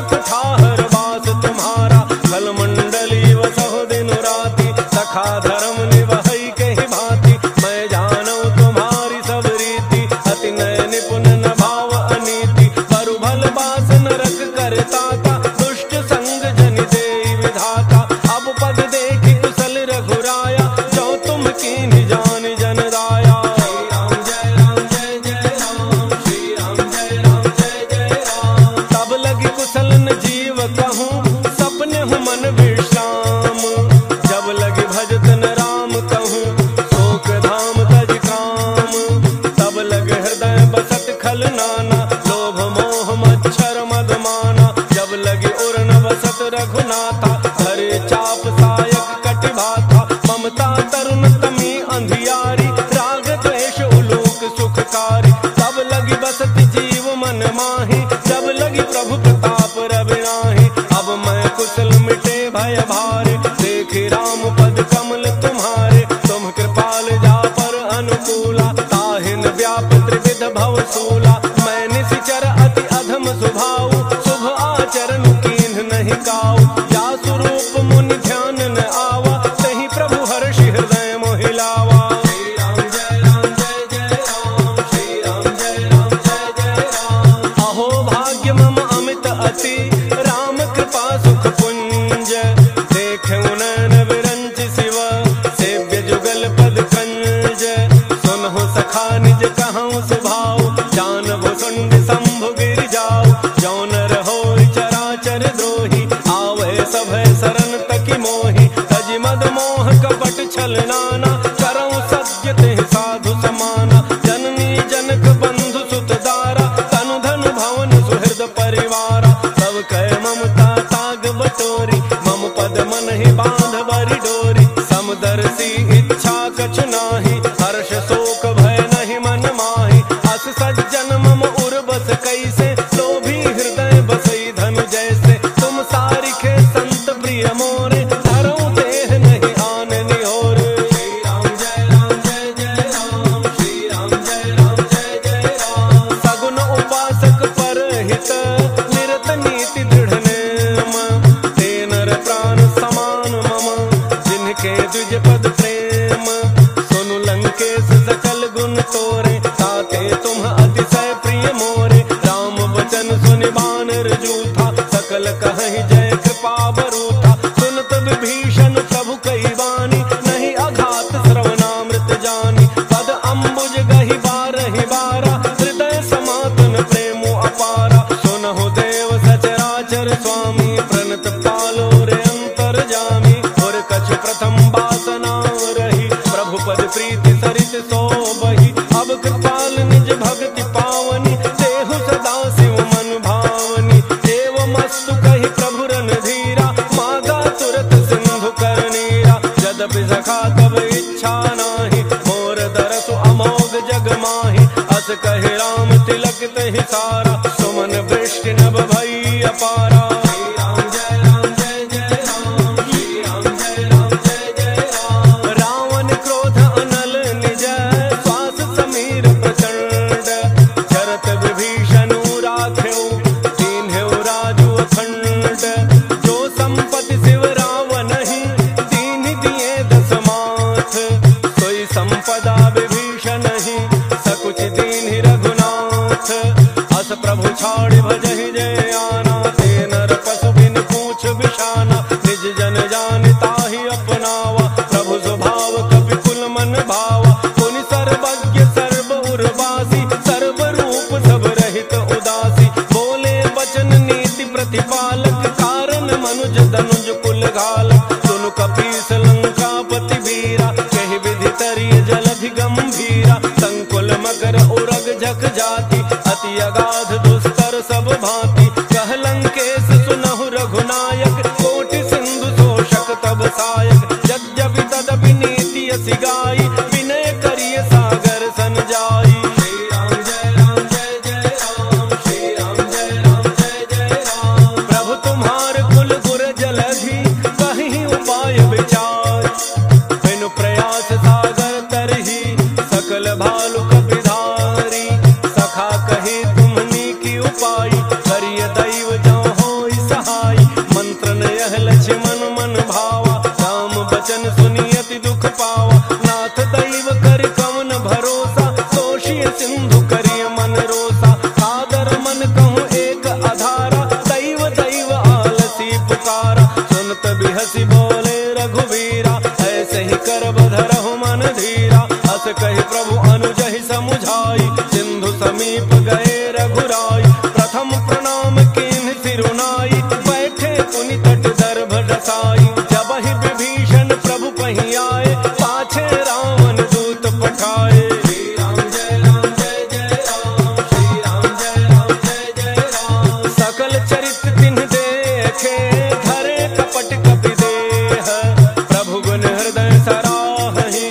छिड़काओ। या स्वरूप मुनि ध्यान न आवा, तही प्रभु हर्षि हृदय मोहिलावा। श्री राम जय राम जय जय राम, श्री राम जय राम जय जय राम। अहो भाग्य मम अमित अति, राम कृपा सुख पुंज। देखे नैन विरंच शिव, सेव्य जुगल पद कंज। सुनहु सखा निज कहूँ सुभाव, जान भुसुंड शंभु गिर जाओ। जौन रहो चराचर द्रोही, आवे सभय शरण तकी मोहि। तज मद मोह कपट छल नाना, करऊँ सत्य तेहि साधु समाना। जननी जनक बंधु सुत दारा, तनु धन भवन सुहृद परिवारा। सब कह ममता ताग बटोरी, मम पद मन ही बांध बरी डोरी। समदर्शी इच्छा कछु नाही, हर्ष शोक भय नहीं मन माही। अस सज्जन मम उर बस कैसे, लोभी हृदय बसई धनु जैसे। तुम सारिखे संत प्रिय मोरे, धरऊँ देह नहीं आन निहोर। श्री राम जय राम जय जय राम, श्री राम जय राम जय जय राम। सगुन उपासक परहित, निरत नीति दृढ़ नेम। ते नर प्राण समान मम, जिनके द्विज पद प्रेम। सुनु लंकेश सकल गुण तोरे, ताते तुम अतिशय प्रिय मोरे। राम वचन सुनि बानर जूथा, सकल कहहि जय कृपा बरूथा। सुनत विभीषण प्रभु कई बानी, नहीं अघात श्रवणामृत जानी। पद अम्बुज गहि बारहि बारा, हृदय समातन प्रेमो अपारा। सुनहु देव सचराचर स्वामी, प्रणत पालो रे अंतर जामी। और कछ प्रथम बासना रही, प्रभु पद प्रीति सरित सोबहि। अब कृपाल निज भक्ति पावनी, देहु सदा शिव मन भावनी। देव मस्तु कहि प्रभु रणधीरा, मागा तुरत सिंधु कर नीरा। यद्यपि सखा तब इच्छा नाही, मोर दरसु अमोघ जग माही। अस कहि राम तिलक तहि सारा, सुमन वृष्टि नभ भई अपारा। श्री राम जय राम जय जय राम, श्री राम जय राम जय जय राम। रावण क्रोध अनल निज, श्वास समीर प्रचंड। चरत विभीषण राखेउ, दीन्हेउ राजु अखंड। जो संपत्ति शिव रावण ही, दीन दिए दस माथ। सोई संपदा विभीषण ही, सकुच दीन्हि रघुनाथ। अस प्रभु छाड़ि भजहि जय आना, ते नर पशु बिन पूछ बिषाना। निज जन जान ताहि अपनावा, प्रभु स्वभाव कपि कुल मन भावा। पुनि सर्वज्ञ सर्व उर्वासी, सर्व रूप सब रहित उदासी। बोले वचन नीति प्रतिपालक, कारण मनुज धनुज कुल घालक। सुनु कपीस लंकापति वीरा, कहि विधि तरिय जलधि गंभीरा। संकुल मकर उरग झक जाति, अति अगाध दुस्तर सब भांति। कह लंकेश सुनहु रघुनायक, कोटि सिंधु तोषक तब सायक। यद्यपि तदपि नीति असि गाई, विनय करिय सागर सन जाई। श्री राम जय राम जय जय राम, श्री राम जय राम जय जय राम। प्रभु तुम्हार कुल गुर जलधि, कहीं उपाय विचार। बिनु प्रयास सागर तरहि, सकल भालु कपिधारी। सखा कही तुम्हनी की उपाय, करिय दैव जौ होई सहाय। मंत्र न यह लक्ष्मण मन भावा, राम बचन सुनि अति दुख पावा। नाथ दैव कर कवन भरोसा, तोषिय सिंधु करिय मन रोसा। सादर मन कहूँ एक आधारा, दैव दैव आलसी पुकारा। सुनत बिहसी बोले रघुवीरा, ऐसे ही कर बधरहु मन धीरा। अस कहि प्रभु अनुजहि समुझाई, सिंधु समीप गए रघुराई। प्रथम प्रणाम कीन्ह सिरुनाई, बैठे पुनि तट दर्भ डसाई। जब ही विभीषण प्रभु पही आए, पाछे रावण दूत पठाए। श्री राम जय राम जय जय राम, श्री राम जय राम जय जय राम। सकल चरित तिन्ह देखे, धरे कपट कपि देह। प्रभु गुण हृदय सराहहि,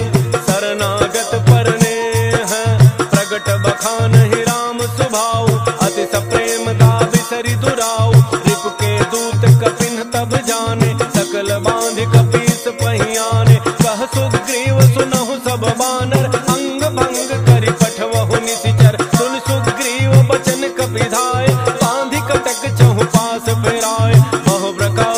शरणागत परनेह। प्रगट बखानहि राम सुभाऊ, अति सप्रेम दाबि सरि दुराऊ। रिपु के दूत कपिन तब जाने, सकल बांधि कपीस पहियाने। कह सुग्रीव सुनहु सब बानर, अंग भंग करि पठवहु निशिचर। सुन सुग्रीव बचन कपिधाय, बांधि कटक चहु पास फिराय। बहु प्रकार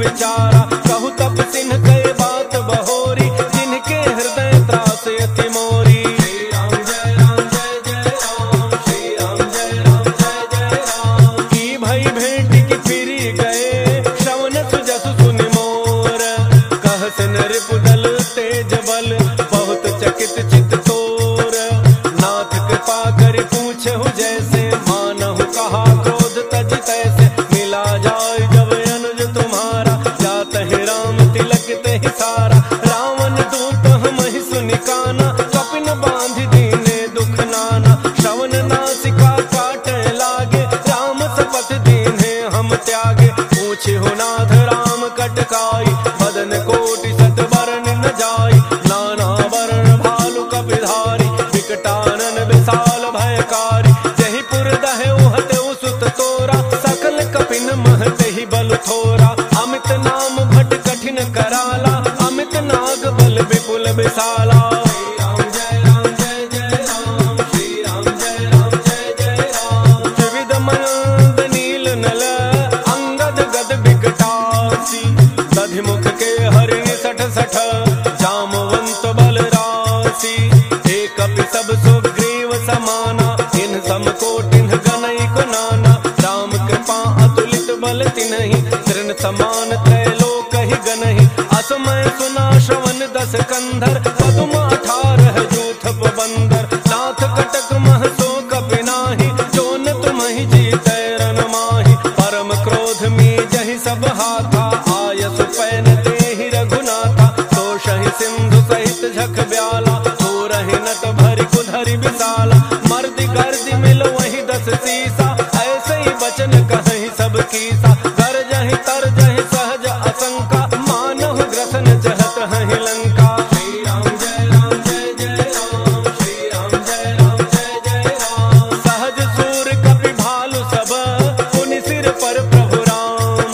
विचारा। कहु तब सिन्ह कहे बात बहोरी, जिनके हृदय त्रास अति मोरी। श्री राम जय राम जय जय राम, श्री राम जय राम जय जय राम। की भई भेंट की फिरी गए, श्रवण सुजसु सुनि मोर। कह सिन रिपुदल तेज बल, बहुत चकित चित तोर। नाथ कृपा करि पूछहु जैसे, मानहु कहा क्रोध तज तैसे। मिला जाय जब अनुज तुम्हारा, जात है राम तिलक ते सारा। रावण दूत हमहि सुनि काना, कपिन बांध दीने दुख नाना। श्रवण नासिका काटे लागे, राम सपथ दीन्हे हम त्यागे। पूछहु नाथ राम कटकाई, बदन कोटि सत बरन न जाई। नाना वरण भालु कपिधारी, विकटानन विशाल भयकारी। जहि पुर दहु हतउ सुत तोरा, सकल कपिन महते ही बल थोरा। अमित नाम भट कठिन कराला, अमित नाग बल विपुल विशाला। श्री राम जय राम जय जय राम, श्री राम जय राम जय जय राम। त्रिविध मयंद नील नल, अंगद गद विकटासी। दधिमुख के हरिणि सठ सठ, जामवंत बल राशि। एक कपि सब सुग्रीव समाना, इन सम कोटिन गनई को नाना। राम कृपा अतुलित बल तिन्हि, तृण समान त्रैलोक ही गनहि। असमय सुना श्रवण दस कंधर, पदुम अठारह जूथ बंदर। नाथ कटक मह सो कपि नाही, जोन तुम्हि जीतै रन माहि। परम क्रोध में जहि सब हाथा, आयसु पैन तेहि रघुनाथा। तोषहि सिंधु सहित झख ब्याला, तोरहि नट भरि कुधरि विशाला। मर्दि गर्दि मिलो वही दस सीसा, ऐसे ही बचन कहि सब कीसा। गरजहि तरजहि सहज असंका, मानहु ग्रसन जहत हहि लंका। श्री राम जय राम जय जय राम, श्री राम जय राम जय जय राम। सहज सूर कपि भालु सब, पुनि सिर पर प्रभु राम।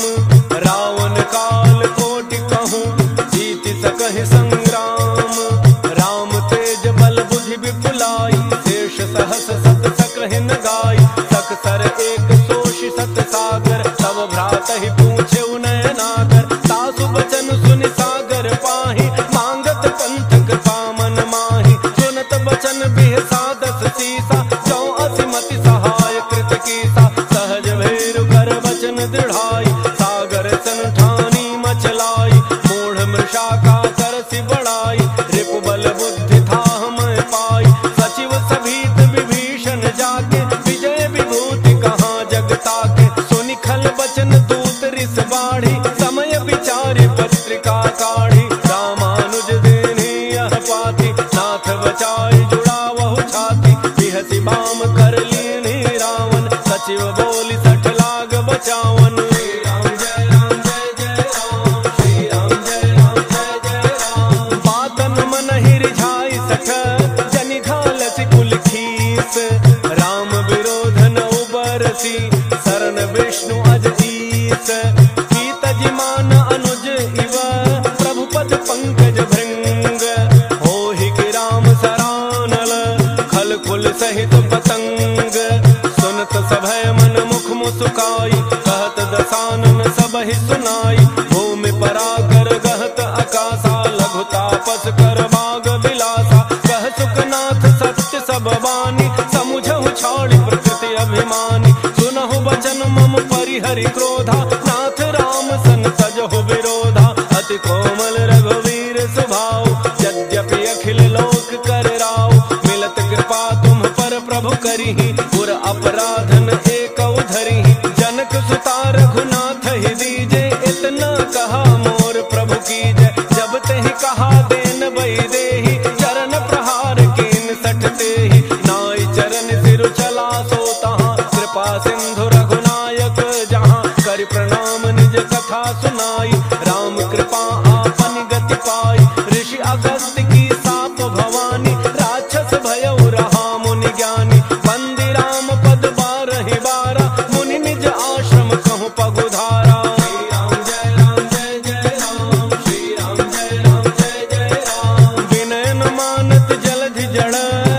रावण काल कोटि कहूँ, जीति सकहि संग्राम। राम तेज बल बुद्धि विपुलाई, शेष सहस सत सकहिन गाई। सख सर एक सोषि सत सागर, तब भ्रात ही पूछे नयनागर। सासु बचन सुनि सागर पाहि, मांगत पंथक पामन माहि। सुनत बचन बिहसा दस सीसा, जौ असिमति सहाय कृत कीसा। सहज भैरु कर बचन दृढ़ाई, सागर सन ठानी मचलाई। मूढ़ मृषा का करसि बढ़ाई, रिपु बल बुद्धि थाह मैं पाई। सचिव सभीत विभीषण जाके, विजय विभूति कहाँ जग ताके। सुनि खल बचन दूत रिस बाढ़ी, समय विचारि पत्रिका काढ़ी। रामानुज देहि यह पाती, नाथ बचाई जुड़ावहु छाती। बिहसि बाम कर लीन्हि रावण, सचिव बोली सठ लाग बचावन। श्री राम जय राम जय जय राम, श्री राम जय राम जय जय राम। बातन मन ही रिझाई सठ, जनि घालसि कुल खीस। राम विरोध न उबरसी, शरण विष्णु अज ईस। की तजि मान अनुज इव, प्रभु पद पंकज भृंग। होहि कि राम सरानल, खल कुल सहित पतंग। सुनत सभय मन मुख मुसुकाई, कहत दसानन सबहि सुनाई। भूमि पराकर गहत अकासा, लघु तापस कर बाग बिलासा। कह सुखनाथ सत्य सब वाणी, समुझहु छाड़ी प्रकृति अभिमानी। सुनहु बचन मम परिहरि क्रोधा, नाथ राम सन तजहु विरोधा। अति कोमल रघुवीर स्वभाव, यद्यपि अखिल लोक कर राव। मिलत कृपा तुम पर प्रभु करिहि, पुर अपराधन एक धरिहि। जनक सुता रघुनाथ ही दीजे, इतना कहा मोर प्रभु कीजय। जब तेहि कहा देन बई देहि, चरण प्रहार कीन सठ तेहि। नाई चरण सिरु चला सो तहाँ, कृपा सिंधु रघुनायक जहाँ। करि प्रणाम निज कथा सुनाई, राम कृपा आपन गति पाई। ऋषि अगस्त्य की साप भवानी, राक्षस भयउ रहा मुनि ज्ञानी। बंदी राम पद बारहि बारा, मुनि निज आश्रम कहूँ पगुधारा। श्री राम जय राम जय जय राम, श्री राम जय राम जय जय राम। विनय न मानत जलधि जड़,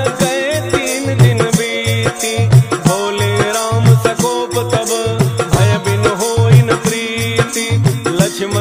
गए तीन दिन बीती। बोले राम सकोप तब, भय बिन होई न प्रीति। लक्ष्मण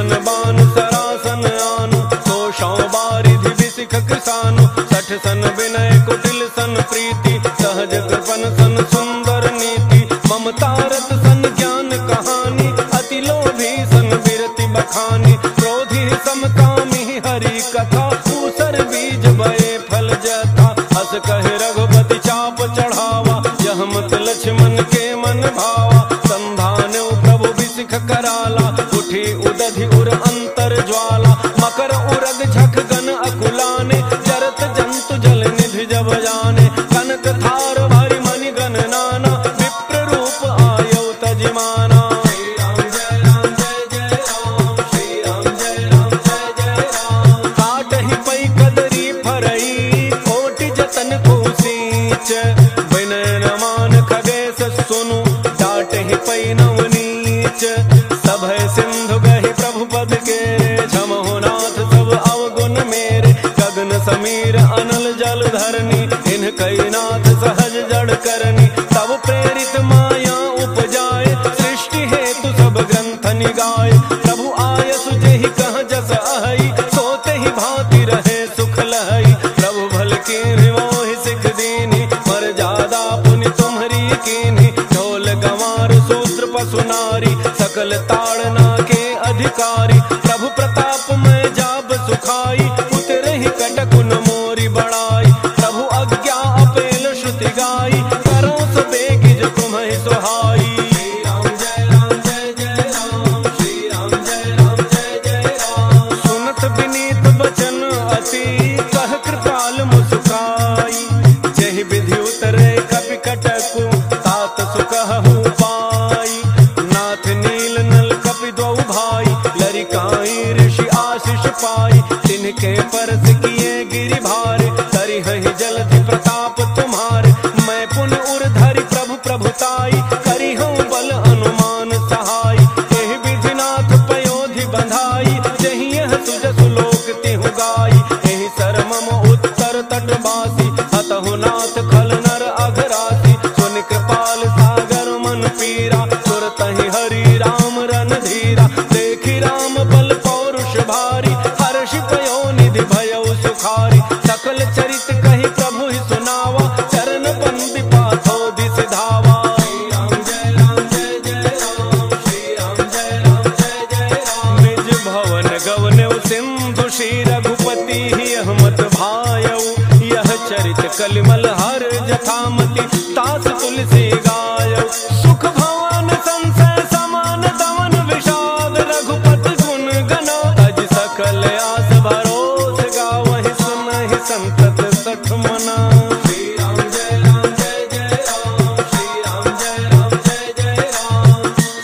सन बान सरासन आनु, सौ शौ बारिधि बिसिख किसानु, सठ सन विनय कुटिल सन प्रीति, सहज कृपन सन सुंदर नीति, ममता रत सन ज्ञान कहानी, अति लोभी सन बिरति बखानी, क्रोधी समकामी हरि कथा, ऊसर बीज बये फल जथा, हस कहे रघुपति चाप चढ़ावा, यह मत लक्ष्मण के मन भावा, संधान प्रभु बिसिख कराला, उठी उदधि उर अंतर ज्वाला, मकर उरग झख गन अकुलाने, जरत जंतु जल निधि जब जाने, कनक थार भरि मणि गण नाना, विप्र रूप आयौ तजिमाना। श्री राम जय राम जय जय राम, श्री राम जय राम जय जय राम। काटहि पै कदरी फरई, कोटि जतन को सींच, विनय न मान खगेश सुनु, डाटहि पै नवनीच, सभय सिंधु गहि प्रभु पद के, झमहु नाथ सब अवगुण मेरे, गगन समीर अनल जल धरनी, इन्ह कई नाथ सहज जड़ करनी, तब प्रेरित माया उपजाए, सृष्टि हेतु सब ग्रंथ निगाए, प्रभु आयसु जेहि कह जस अहई, सोते ही भांति रहे सुख लहई, प्रभु भल की मोहि सिख दीनी, मर्यादा पुनि तुम्हरी कीन्ही, ढोल गंवार सूत्र पशु नारी, सकल ताड़ना के अधिकारी, प्रभु प्रताप में जाब सुखाई, उतरहि कटकुन मोरी बड़ाई, प्रभु अज्ञा अपेल श्रुति गाई, करो सो बेगी जो तुम्हें सुहाई। श्री राम जय राम जय जय राम, श्री राम जय राम जय जय राम। सुनत विनीत बचन अति, कह कृपाल मुस्काई, जहि विधि उतरे कपि कटकु, तात सुकहु पाई, नाथ नील नल कपि द्वौ भाई, लरिकाई ऋषि आशीष पाई, तिनके परस किए गिरि भारे, करिहहि जलधि प्रताप तुम्हारे, मैं पुन उर धरि प्रभु प्रभुताई, करिहूँ बल अनुमान सहाय, एहि विधिनाथ पयोधि बंधाई, जहि यह सुजसु लोक तिहु गाई, एहि सर मम उत्तर तटवासी, हतहु नाथ खल नर अघरासी, सुनि कृपाल सागर मन पीरा, सुरतहि हरि राम रन धीरा, देखि राम बल पौरुष भारी, हर्षि पयोनिधि भयउ सुखारी, सकल चरित कहि प्रभु ही सुनावा, चरण बंदी पाथो दिस धावा। श्री राम जय राम जय जय राम, श्री राम जय राम जय जय राम। निज भवन गवनौ सिंधु श्री रघुपति यह मत भायौ, यह चरित कलिमल हर जथामति, तास तुलसी गायौ, सुख भवन संशय समान दमन विषाद, रघुपति गुण गना, अज सकल आस भरोस गावहि, सुनहि संतत सठ मना। श्री राम जय राम जय जय राम, श्री राम जय राम जय जय राम।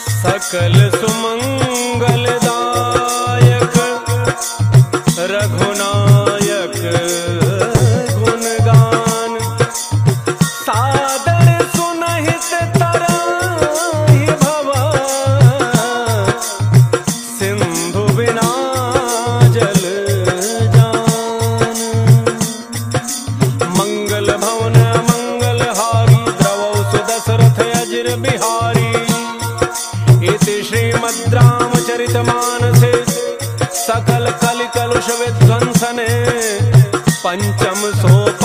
सकल सुमंगल दायक रघुनायक गुणगान, सादर सुनहित तराहि भव, सिंधु बिना जल जान, मंगल भवन मंगल हारी, द्रवौ सुदशरथ अजिर बिहारी, इति श्रीमद् रामचरितमानसे सकल कलि कलुष विध्वंसने, पंचम सोप